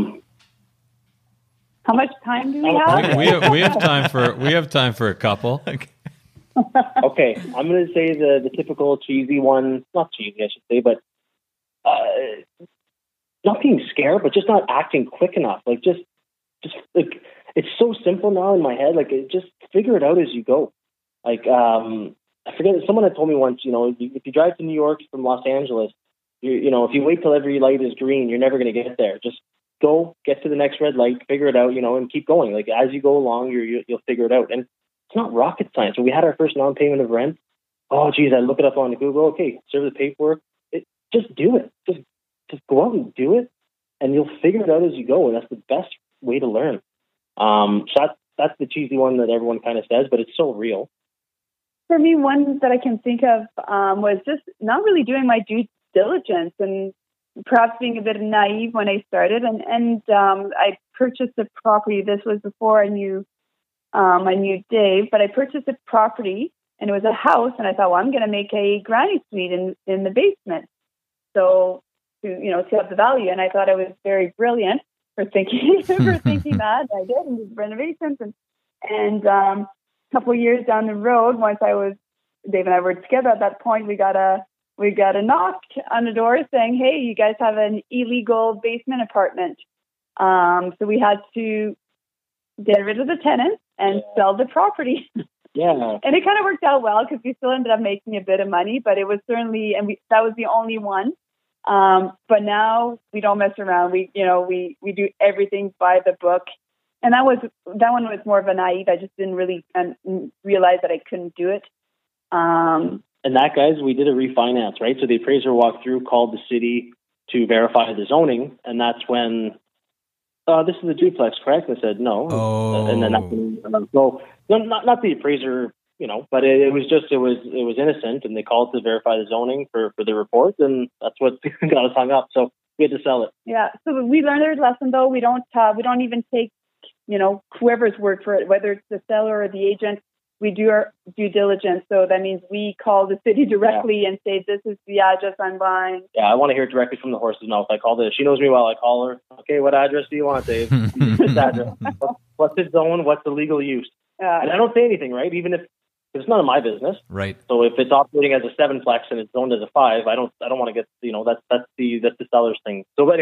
How much time do we have? we have time for a couple. Okay, I'm going to say the typical cheesy one. Not cheesy, I should say, but not being scared, but just not acting quick enough. Like just like, it's so simple now in my head. Like, just figure it out as you go. Like, I forget, someone had told me once, if you drive to New York from Los Angeles, if you wait till every light is green, you're never going to get there. Just go, get to the next red light, figure it out, and keep going. Like, as you go along, you'll figure it out. And it's not rocket science. When we had our first non-payment of rent, oh, geez, I look it up on Google. Okay, serve the paperwork. Just do it. Just go out and do it, and you'll figure it out as you go. And that's the best way to learn. So that's the cheesy one that everyone kind of says, but it's so real. For me, one that I can think of was just not really doing my due diligence and perhaps being a bit naive when I started. And I purchased a property. This was before I knew Dave, but I purchased a property, and it was a house. And I thought, well, I'm going to make a granny suite in the basement. So to have the value. And I thought I was very brilliant for thinking that. I did, and did renovations and a couple of years down the road, once Dave and I were together at that point, we got a knock on the door saying, "Hey, you guys have an illegal basement apartment." So we had to get rid of the tenant and sell the property. Yeah. And it kind of worked out well because we still ended up making a bit of money, but it was certainly, that was the only one. But now we don't mess around. We do everything by the book. And that one was more of a naive. I just didn't really realize that I couldn't do it. And that, guys, we did a refinance, right? So the appraiser walked through, called the city to verify the zoning, and that's when this is a duplex, correct? And I said no. Oh. And then not the appraiser, but it was innocent, and they called to verify the zoning for the report, and that's what got us hung up. So we had to sell it. Yeah. So we learned our lesson, though. We don't even take whoever's word for it, whether it's the seller or the agent. We do our due diligence. So that means we call the city directly and say, "This is the address I'm buying." Yeah, I want to hear it directly from the horse's mouth. I call this. She knows me well. I call her. Okay, what address do you want, Dave? This address. What's its zone? What's the legal use? And I don't say anything, right? Even if it's none of my business. Right. So if it's operating as a 7-plex and it's zoned as a 5, I don't want to get, that's the seller's thing. So anyway,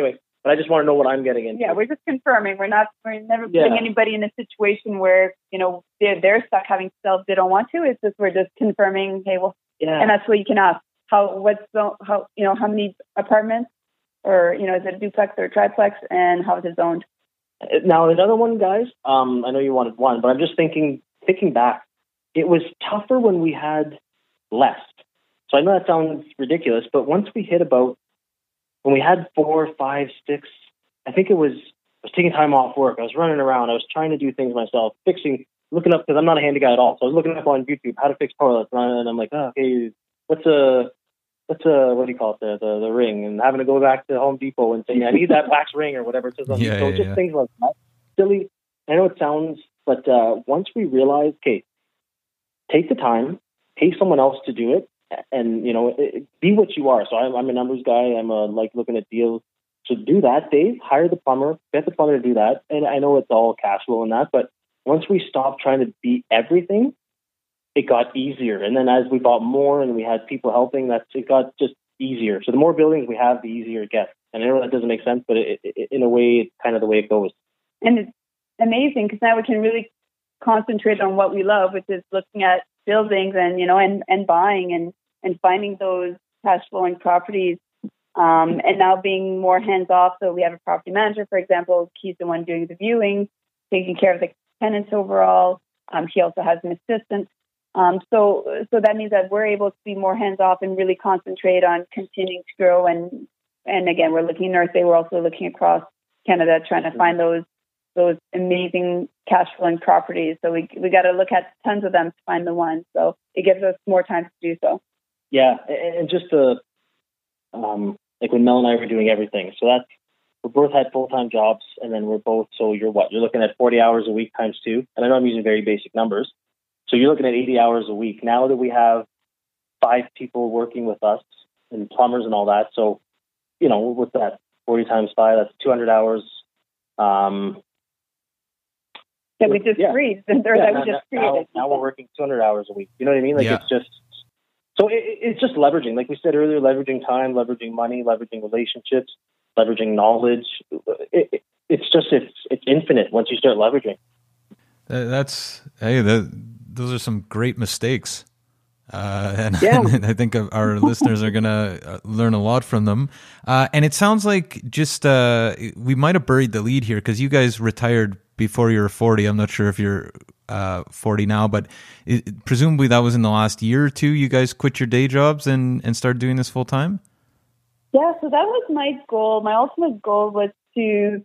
but I just want to know what I'm getting into. Yeah, we're just confirming. We're never putting anybody in a situation where, they're stuck having to sell if they don't want to. It's just, we're just confirming, hey, well, and that's what you can ask. How many apartments, or, is it a duplex or a triplex, and how is it zoned? Now, another one, guys, I know you wanted one, but I'm just thinking back, it was tougher when we had less. So I know that sounds ridiculous, but once we hit when we had 4, 5, 6, I think I was taking time off work. I was running around. I was trying to do things myself, looking up, because I'm not a handy guy at all. So I was looking up on YouTube how to fix toilets, and I'm like, okay, what's a what do you call it, the ring, and having to go back to Home Depot and say, I need that wax ring or whatever it says on things like that. Silly. I know it sounds, but once we realize, okay, take the time, pay someone else to do it, and be what you are. So I'm a numbers guy. I'm like looking at deals. So do that, Dave. Hire the plumber. Get the plumber to do that. And I know it's all cash flow and that, but once we stopped trying to be everything, it got easier. And then as we bought more and we had people helping, it got just easier. So the more buildings we have, the easier it gets. And I know that doesn't make sense, but in a way, it's kind of the way it goes. And it's amazing because now we can really concentrate on what we love, which is looking at buildings and and buying and finding those cash flowing properties, and now being more hands off. So we have a property manager, for example. He's the one doing the viewing, taking care of the tenants overall. He also has an assistant. So that means that we're able to be more hands off and really concentrate on continuing to grow. And again, we're looking North Bay. We're also looking across Canada, trying to find those amazing cash flowing properties. So we got to look at tons of them to find the one. So it gives us more time to do so. Yeah, and just like when Mel and I were doing everything. So we both had full-time jobs, and then we're both. So you're looking at 40 hours a week times 2. And I know I'm using very basic numbers. So you're looking at 80 hours a week. Now that we have 5 people working with us and plumbers and all that, so with that 40 times 5, that's 200 hours. That we just created. Now we're working 200 hours a week. You know what I mean? It's just so it's just leveraging, like we said earlier, leveraging time, leveraging money, leveraging relationships, leveraging knowledge. It's infinite once you start leveraging. Those are some great mistakes. And I think our listeners are going to learn a lot from them. And it sounds like we might have buried the lead here because you guys retired before you were 40. I'm not sure if you're 40 now, but presumably that was in the last year or two. You guys quit your day jobs and started doing this full time? Yeah, so that was my goal. My ultimate goal was to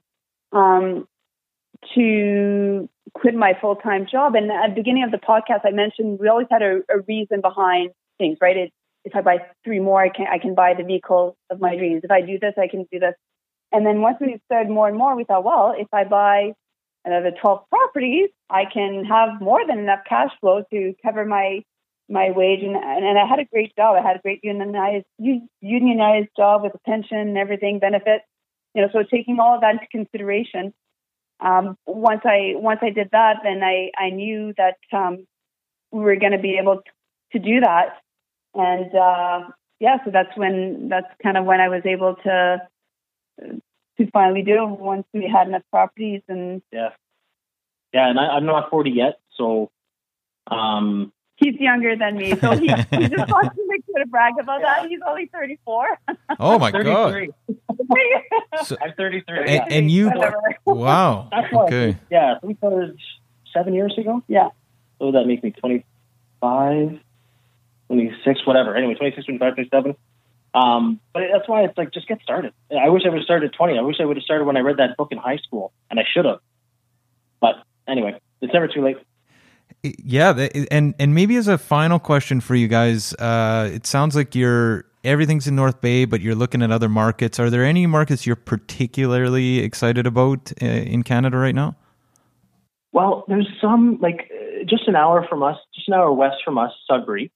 quit my full-time job. And at the beginning of the podcast, I mentioned we always had a reason behind things, right? If I buy 3 more, I can buy the vehicle of my dreams. If I do this, I can do this. And then once we started more and more, we thought, well, if I buy another 12 properties, I can have more than enough cash flow to cover my wage. And I had a great job. I had a great unionized job with a pension and everything, benefits. So taking all of that into consideration, once I did that, then I knew that we were going to be able to do that, and so that's kind of when I was able to finally do it once we had enough properties. And and I'm not 40 yet, so he's younger than me, so he just wants to make sure to brag about that. He's only 34. Oh my god! So, I'm 33. And you? Wow. Okay. Yeah, we started 7 years ago. Yeah. So that makes me 25, 26, whatever. Anyway, 26, 25, 27. But that's why it's like, just get started. I wish I would have started at 20. I wish I would have started when I read that book in high school, and I should have. But anyway, it's never too late. Yeah, and maybe as a final question for you guys, it sounds like everything's in North Bay, but you're looking at other markets. Are there any markets you're particularly excited about in Canada right now? Well, there's some, like just an hour west from us, Sudbury.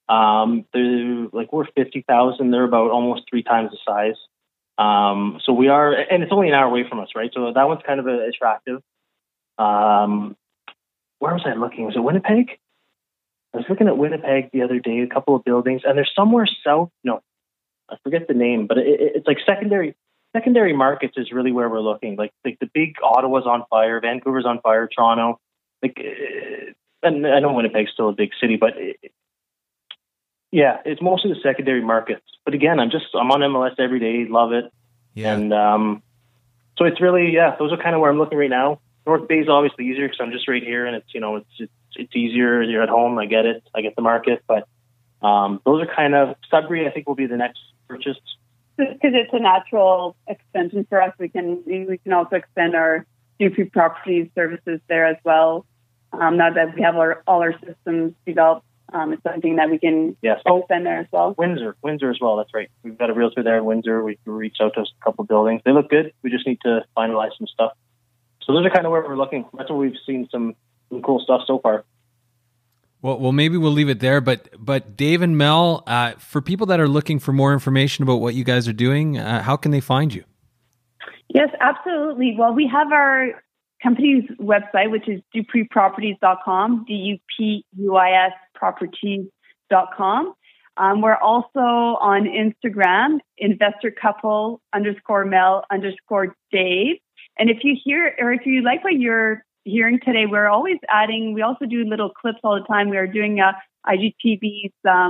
We're 50,000. They're about almost 3 times the size. So we are, and it's only an hour away from us, right? So that one's kind of attractive. Where was I looking? Was it Winnipeg? I was looking at Winnipeg the other day, a couple of buildings, and there's somewhere south. No, I forget the name, but it's like secondary secondary markets is really where we're looking. Like the big Ottawa's on fire, Vancouver's on fire, Toronto. And I know Winnipeg's still a big city, but it's mostly the secondary markets. But again, I'm on MLS every day, love it. Yeah. And so it's really, those are kind of where I'm looking right now. North Bay is obviously easier because I'm just right here, and it's easier. You're at home. I get it. I get the market, but those are kind of Sudbury. I think will be the next purchase. Just because it's a natural extension for us, we can also extend our Dupree Properties services there as well. Now that we have all our systems developed, it's something that we can extend there as well. Windsor as well. That's right. We've got a realtor there in Windsor. We reached out to a couple of buildings. They look good. We just need to finalize some stuff. So those are kind of where we're looking. That's where we've seen some cool stuff so far. Well, maybe we'll leave it there. But Dave and Mel, for people that are looking for more information about what you guys are doing, how can they find you? Yes, absolutely. Well, we have our company's website, which is dupuisproperties.com, DUPUIS properties.com. We're also on Instagram, investorcouple_Mel_Dave. And if you like what you're hearing today, we also do little clips all the time. We are doing IGTVs,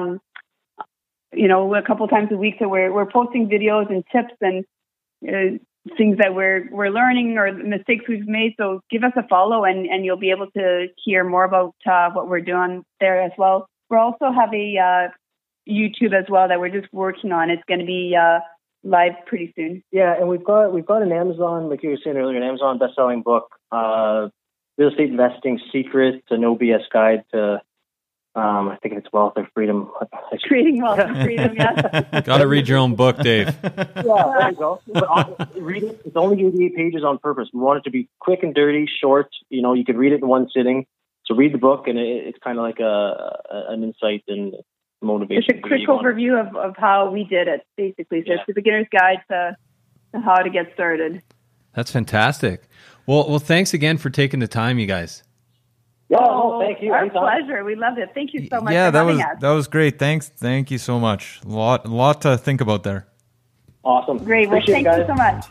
a couple times a week. So we're posting videos and tips and things that we're learning or mistakes we've made. So give us a follow and you'll be able to hear more about what we're doing there as well. We also have a YouTube as well that we're just working on. It's going to be live pretty soon. Yeah, and we've got an Amazon, like you were saying earlier, an Amazon best-selling book, Real Estate Investing Secrets, a No BS Guide to, I think it's Wealth or Freedom. Creating Wealth or Freedom, yes. Got to read your own book, Dave. Yeah, there you go. But read it. It's only 88 pages on purpose. We want it to be quick and dirty, short. You could read it in one sitting. So read the book, and it's kind of like an insight and motivation. It's a quick overview of how we did it, basically. So it's a beginner's guide to how to get started. That's fantastic. Well, thanks again for taking the time, you guys. Oh, thank you. Our pleasure. We loved it. Thank you so much for having us. That was great. Thank you so much. A lot to think about there. Awesome. Great. Well, thank you so much.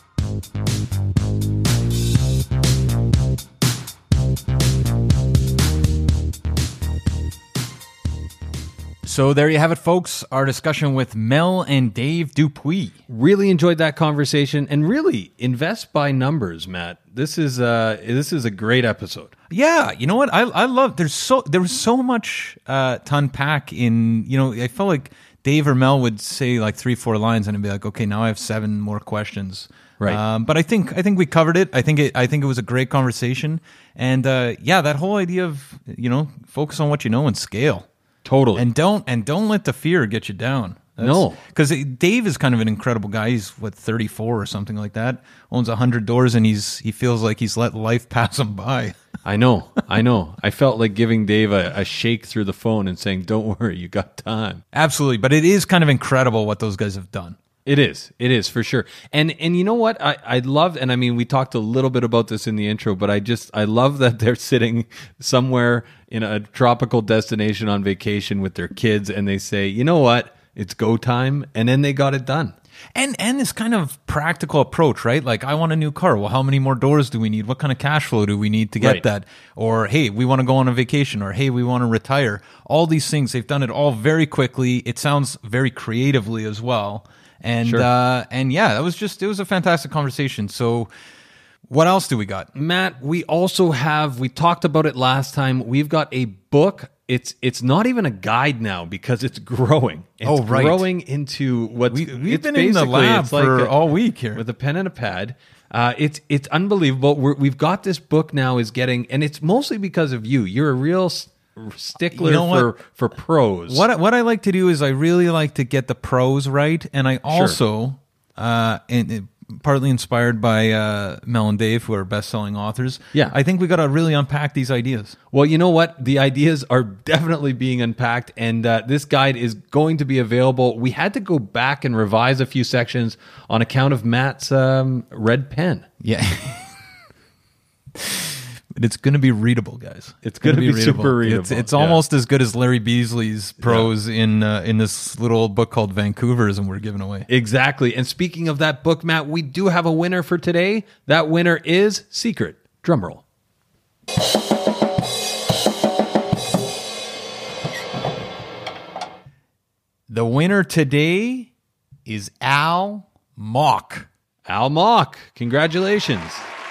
So there you have it, folks. Our discussion with Mel and Dave Dupuis. Really enjoyed that conversation, and really invest by numbers, Matt. This is a great episode. Yeah, you know what? I love. There was so much to unpack in. I felt like Dave or Mel would say like 3-4 lines, and it'd be like, okay, now I have 7 more questions. Right. But I think we covered it. I think it was a great conversation, and that whole idea of focus on what you know and scale. Totally. And don't let the fear get you down. No. Because Dave is kind of an incredible guy. He's 34 or something like that. Owns 100 doors, and he feels like he's let life pass him by. I know. I felt like giving Dave a shake through the phone and saying, "Don't worry, you got time." Absolutely, but it is kind of incredible what those guys have done. It is for sure. And you know what? I love, and I mean, we talked a little bit about this in the intro, but I love that they're sitting somewhere in a tropical destination on vacation with their kids, and they say, you know what? It's go time. And then they got it done. And this kind of practical approach, right? Like, I want a new car. Well, how many more doors do we need? What kind of cash flow do we need to get that? Or, hey, we want to go on a vacation. Or, hey, we want to retire. All these things, they've done it all very quickly. It sounds very creatively as well. And Sure. It was a fantastic conversation. So what else do we got? Matt, we talked about it last time. We've got a book. It's not even a guide now because it's growing. It's growing into what we've been in the lab for all week here with a pen and a pad. It's unbelievable. We've got this book now and it's mostly because of you. You're a real stickler for prose. What I like to do is I really like to get the prose right, and I also partly inspired by Mel and Dave, who are best-selling authors. Yeah, I think we got to really unpack these ideas. Well, you know what? The ideas are definitely being unpacked, and this guide is going to be available. We had to go back and revise a few sections on account of Matt's red pen. Yeah. It's going to be readable, guys. It's gonna be super readable. It's Yeah. almost as good as Larry Beasley's prose in this little old book called Vancouverism we're giving away. Exactly. And speaking of that book, Matt, we do have a winner for today. That winner is Secret. Drumroll. The winner today is Al Mock. Al Mock. Congratulations.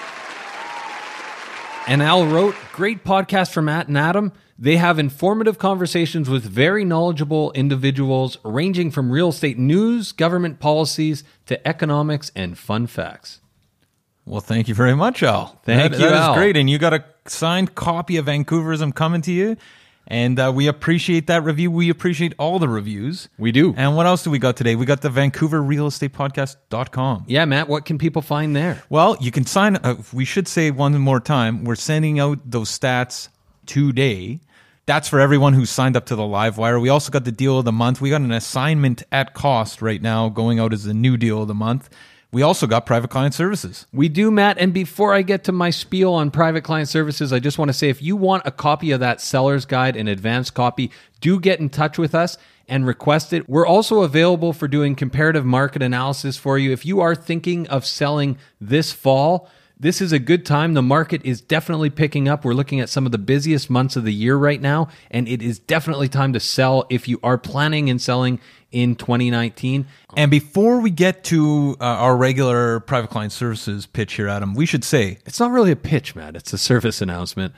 And Al wrote, great podcast from Matt and Adam. They have informative conversations with very knowledgeable individuals ranging from real estate news, government policies, to economics and fun facts. Well, thank you very much, Al. Thank you, That Al. is great. And you got a signed copy of Vancouverism coming to you. And we appreciate that review. We appreciate all the reviews. We do. And what else do we got today? We got the VancouverRealEstatePodcast.com. Yeah, Matt, what can people find there? Well, you can sign. We should say one more time. We're sending out those stats today. That's for everyone who's signed up to the live wire. We also got the deal of the month. We got an assignment at cost right now going out as the new deal of the month. We also got private client services. We do, Matt. And before I get to my spiel on private client services, I just want to say if you want a copy of that seller's guide, an advanced copy, do get in touch with us and request it. We're also available for doing comparative market analysis for you. If you are thinking of selling this fall, this is a good time. The market is definitely picking up. We're looking at some of the busiest months of the year right now, and it is definitely time to sell if you are planning in selling in 2019. And before we get to our regular private client services pitch here, Adam, we should say, It's not really a pitch, Matt. It's a service announcement.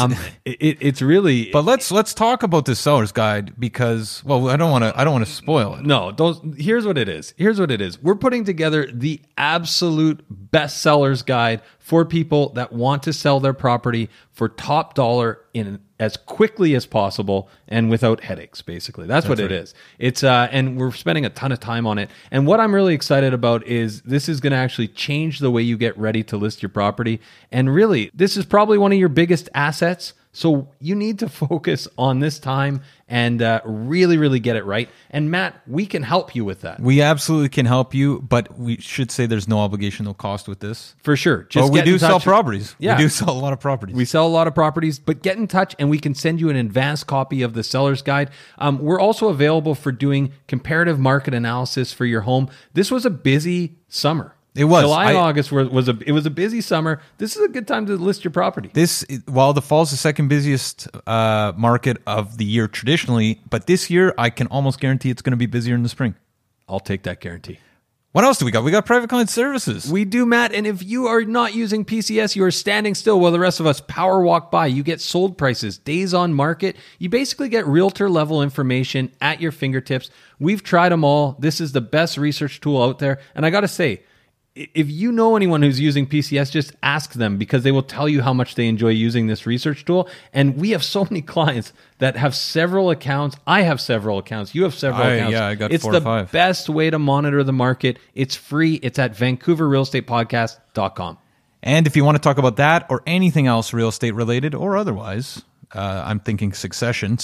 It's really. but let's talk about this seller's guide because, well, I don't want to spoil it. No, here's what it is. We're putting together the absolute best seller's guide for people that want to sell their property for top dollar in as quickly as possible and without headaches, basically. That's what it is. It's and we're spending a ton of time on it. And what I'm really excited about is this is going to actually change the way you get ready to list your property. And really, this is probably one of your biggest assets. So you need to focus on this time and really, really get it right. And Matt, we can help you with that. We absolutely can help you, but we should say there's no obligation, no cost with this. For sure. But we get in do sell touch. properties. Yeah. We do sell a lot of properties. We sell a lot of properties, but get in touch and we can send you an advanced copy of the seller's guide. We're also available for doing comparative market analysis for your home. This was a busy summer. It was. July and August was a busy summer. This is a good time to list your property. While the fall's the second busiest market of the year traditionally, but this year I can almost guarantee it's going to be busier in the spring. I'll take that guarantee. What else do we got? We got private client services. We do, Matt. And if you are not using PCS, you are standing still while the rest of us power walk by. You get sold prices, days on market. You basically get realtor level information at your fingertips. We've tried them all. This is the best research tool out there. And I got to say, if you know anyone who's using PCS, just ask them because they will tell you how much they enjoy using this research tool. And we have so many clients that have several accounts. I have several accounts. You have several accounts. Yeah, I got it's 4 the or 5. best way to monitor the market. It's free. It's at VancouverRealEstatePodcast.com. And if you want to talk about that or anything else real estate related or otherwise, I'm thinking Succession,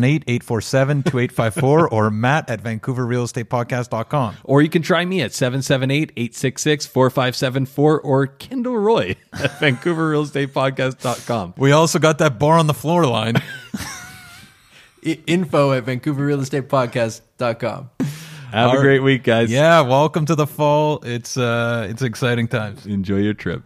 778-847-2854 or Matt at VancouverRealEstatePodcast.com. Or you can try me at 778-866-4574 or Kendall Roy at VancouverRealEstatePodcast.com. We also got that bar on the floor line. Info at VancouverRealEstatePodcast.com. Have a great week, guys. Yeah, welcome to the fall. It's exciting times. Enjoy your trip.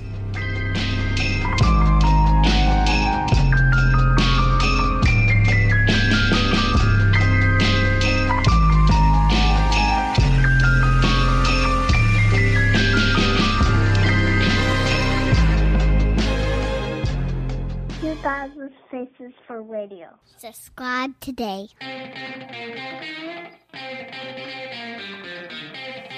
Faces for Radio. Subscribe today.